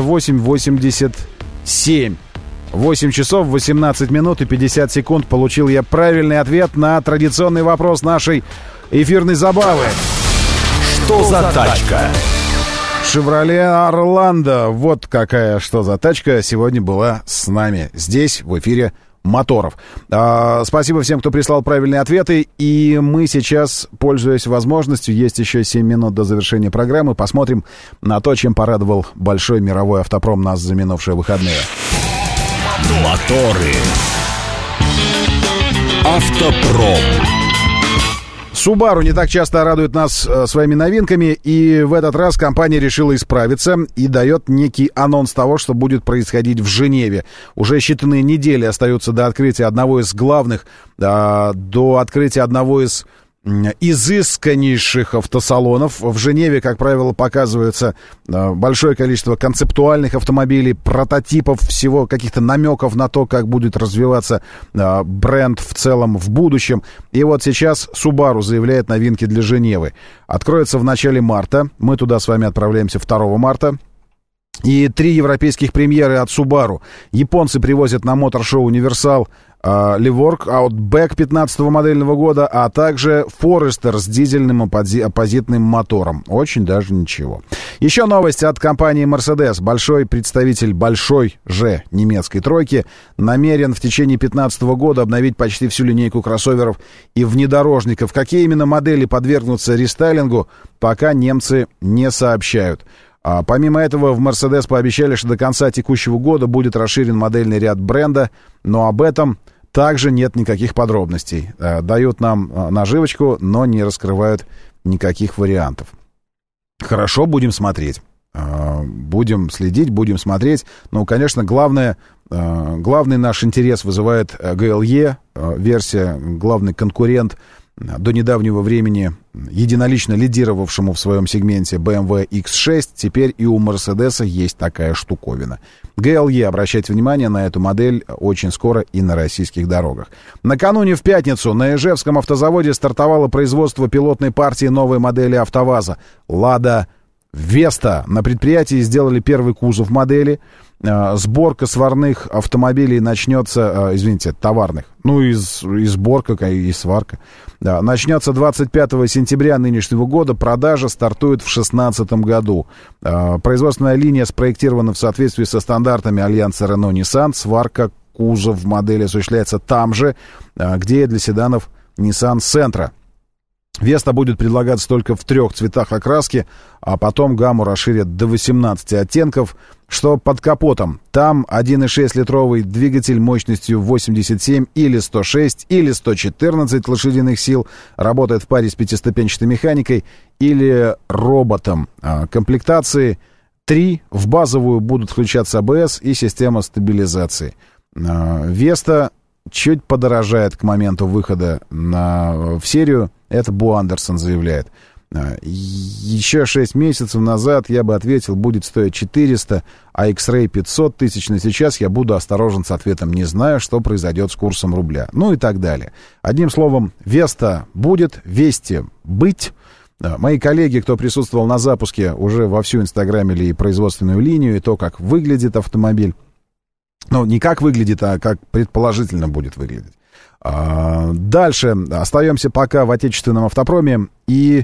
9887. 8 часов 18 минут и 50 секунд получил я правильный ответ на традиционный вопрос нашей эфирной забавы. Что за тачка? Chevrolet Orlando. Вот какая «Что за тачка» сегодня была с нами здесь, в эфире моторов. Спасибо всем, кто прислал правильные ответы. И мы сейчас, пользуясь возможностью, есть еще 7 минут до завершения программы, посмотрим на то, чем порадовал большой мировой автопром нас за минувшие выходные. Моторы. Автопром. Subaru не так часто радует нас своими новинками, и в этот раз компания решила исправиться и дает некий анонс того, что будет происходить в Женеве. Уже считанные недели остаются до открытия одного из главных, до открытия одного из изысканнейших автосалонов. В Женеве, как правило, показывается большое количество концептуальных автомобилей, прототипов, всего каких-то намеков на то, как будет развиваться бренд в целом в будущем. И вот сейчас Subaru заявляет новинки для Женевы. Откроется в начале марта. Мы туда с вами отправляемся 2 марта. И 3 европейских премьеры от Subaru. Японцы привозят на мотор-шоу Universal Levorg Outback 15-го модельного года, а также Forester с дизельным оппозитным мотором. Очень даже ничего. Еще новость от компании Mercedes. Большой представитель большой же немецкой тройки намерен в течение 2015 года обновить почти всю линейку кроссоверов и внедорожников. Какие именно модели подвергнутся рестайлингу, пока немцы не сообщают. Помимо этого, в Mercedes пообещали, что до конца текущего года будет расширен модельный ряд бренда, но об этом также нет никаких подробностей. Дают нам наживочку, но не раскрывают никаких вариантов. Хорошо, будем смотреть. Будем следить, будем смотреть. Ну, конечно, главный наш интерес вызывает GLE версия, главный конкурент до недавнего времени единолично лидировавшему в своем сегменте BMW X6, теперь и у Mercedes есть такая штуковина. GLE, обращайте внимание на эту модель очень скоро и на российских дорогах. Накануне в пятницу на Ижевском автозаводе стартовало производство пилотной партии новой модели АвтоВАЗа «Лада Веста». На предприятии сделали первый кузов модели. Сборка сварных автомобилей начнется, товарных, и сборка, и сварка, начнется 25 сентября нынешнего года, продажа стартует в 2016 году. Производственная линия спроектирована в соответствии со стандартами Альянса Renault-Nissan, сварка кузов модели осуществляется там же, где и для седанов Nissan Sentra. Веста будет предлагаться только в 3 цветах окраски, а потом гамму расширят до 18 оттенков. Что под капотом? Там 1,6-литровый двигатель мощностью 87 или 106 или 114 лошадиных сил, работает в паре с 5-ступенчатой механикой или роботом. Комплектации 3, в базовую будут включаться АБС и система стабилизации. Веста чуть подорожает к моменту выхода в серию. Это Бо Андерсон заявляет. Еще 6 месяцев назад я бы ответил, будет стоить 400, а X-Ray 500 тысяч. Но сейчас я буду осторожен с ответом, не знаю, что произойдет с курсом рубля. Ну и так далее. Одним словом, Веста будет, Весте быть. Мои коллеги, кто присутствовал на запуске, уже вовсю инстаграмили и производственную линию, и то, как выглядит автомобиль. Ну, не как выглядит, а как предположительно будет выглядеть. Дальше остаемся пока в отечественном автопроме. И,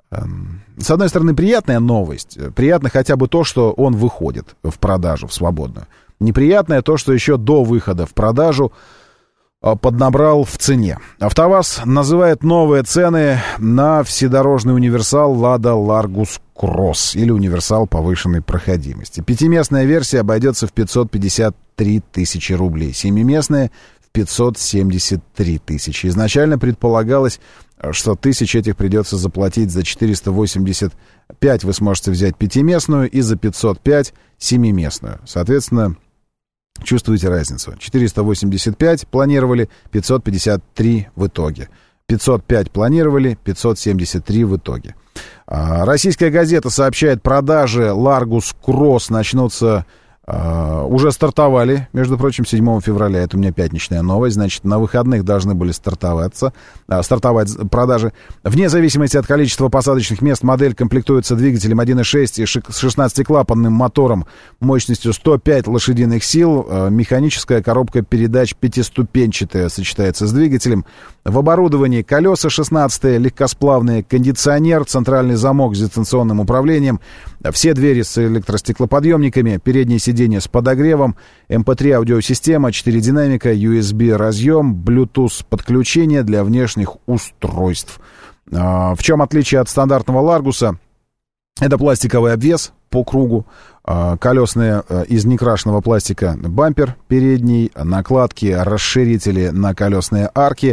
с одной стороны, приятная новость. Приятно хотя бы то, что он выходит в продажу, в свободную. Неприятное то, что еще до выхода в продажу поднабрал в цене. АвтоВАЗ называет новые цены на вседорожный универсал Lada Largus Cross или универсал повышенной проходимости. 5-местная версия обойдется в 553 тысячи рублей. 7-местная в 573 тысячи. Изначально предполагалось, что тысяч этих придется заплатить за 485. Вы сможете взять 5-местную и за 505 7-местную. Соответственно, чувствуете разницу. 485 планировали, 553 в итоге. 505 планировали, 573 в итоге. Российская газета сообщает, продажи Largus Cross начнутся, уже стартовали, между прочим, 7 февраля. Это у меня пятничная новость. Значит, на выходных должны были стартовать продажи. Вне зависимости от количества посадочных мест, модель комплектуется двигателем 1.6 и с 16-клапанным мотором мощностью 105 лошадиных сил. Механическая коробка передач 5-ступенчатая сочетается с двигателем. В оборудовании колеса 16-е, легкосплавные, кондиционер, центральный замок с дистанционным управлением, все двери с электростеклоподъемниками, передние сиденья с подогревом, MP3 аудиосистема, 4 динамика, USB разъем, Bluetooth подключение для внешних устройств. В чем отличие от стандартного Ларгуса? Это пластиковый обвес по кругу, колесные из некрашенного пластика бампер передний, накладки, расширители на колесные арки,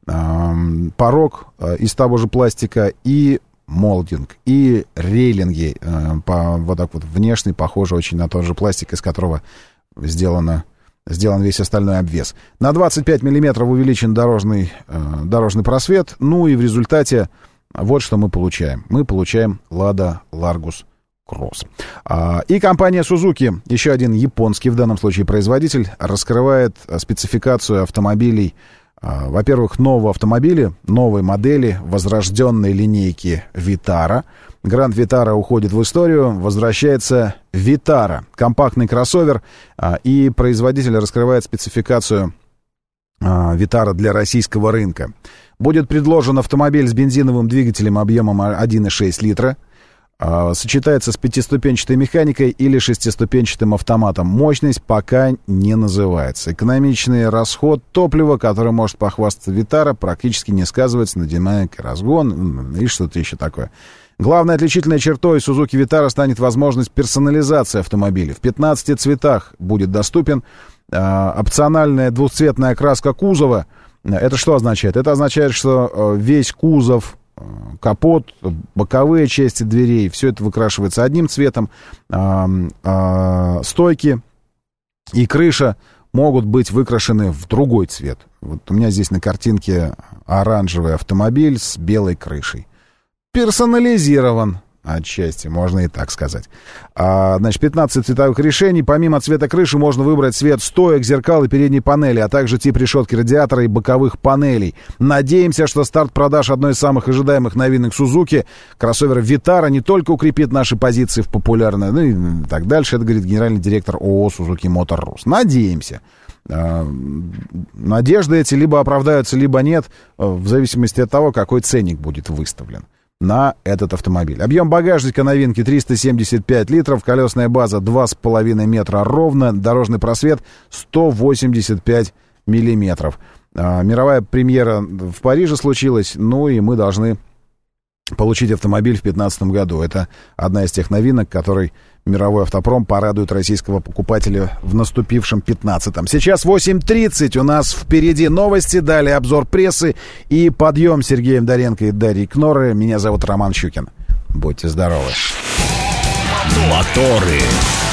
порог из того же пластика и молдинг, и рейлинги, вот так вот внешне похоже очень на тот же пластик, из которого сделан весь остальной обвес. На 25 миллиметров увеличен дорожный просвет, ну и в результате вот что мы получаем. Мы получаем Lada Largus Cross. И компания Suzuki, еще один японский в данном случае производитель, раскрывает спецификацию автомобилей. Во-первых, нового автомобиля, новой модели возрожденной линейки Vitara. Grand Vitara уходит в историю, возвращается Vitara, компактный кроссовер, и производитель раскрывает спецификацию Vitara для российского рынка. Будет предложен автомобиль с бензиновым двигателем объемом 1,6 литра. Сочетается с 5-ступенчатой механикой или 6-ступенчатым автоматом. Мощность пока не называется. Экономичный расход топлива, который может похвастаться Vitara, практически не сказывается на динамике разгон и что-то еще такое. Главной отличительной чертой Suzuki Vitara станет возможность персонализации автомобиля. В 15 цветах будет доступен. Опциональная двухцветная окраска кузова. Это что означает? Это означает, что весь кузов капот, боковые части дверей, все это выкрашивается одним цветом, стойки и крыша могут быть выкрашены в другой цвет. Вот у меня здесь на картинке оранжевый автомобиль с белой крышей. Персонализирован. Отчасти, можно и так сказать. Значит, 15 цветовых решений. Помимо цвета крыши можно выбрать цвет стоек, зеркал и передней панели, а также тип решетки радиатора и боковых панелей. Надеемся, что старт продаж одной из самых ожидаемых новинок Suzuki, кроссовера Vitara, не только укрепит наши позиции в популярной, ну и так дальше. Это говорит генеральный директор ООО Suzuki Motor Rus. Надеемся. Надежды эти либо оправдаются, либо нет, в зависимости от того, какой ценник будет выставлен на этот автомобиль. Объем багажника новинки 375 литров, колесная база 2,5 метра ровно, дорожный просвет 185 миллиметров. Мировая премьера в Париже случилась, ну и мы должны получить автомобиль в 2015 году. Это одна из тех новинок, которой мировой автопром порадует российского покупателя в наступившем 15-м. Сейчас 8:30, у нас впереди новости, далее обзор прессы и подъем с Сергеем Доренко и Дарьей Кноры. Меня зовут Роман Щукин. Будьте здоровы. Моторы.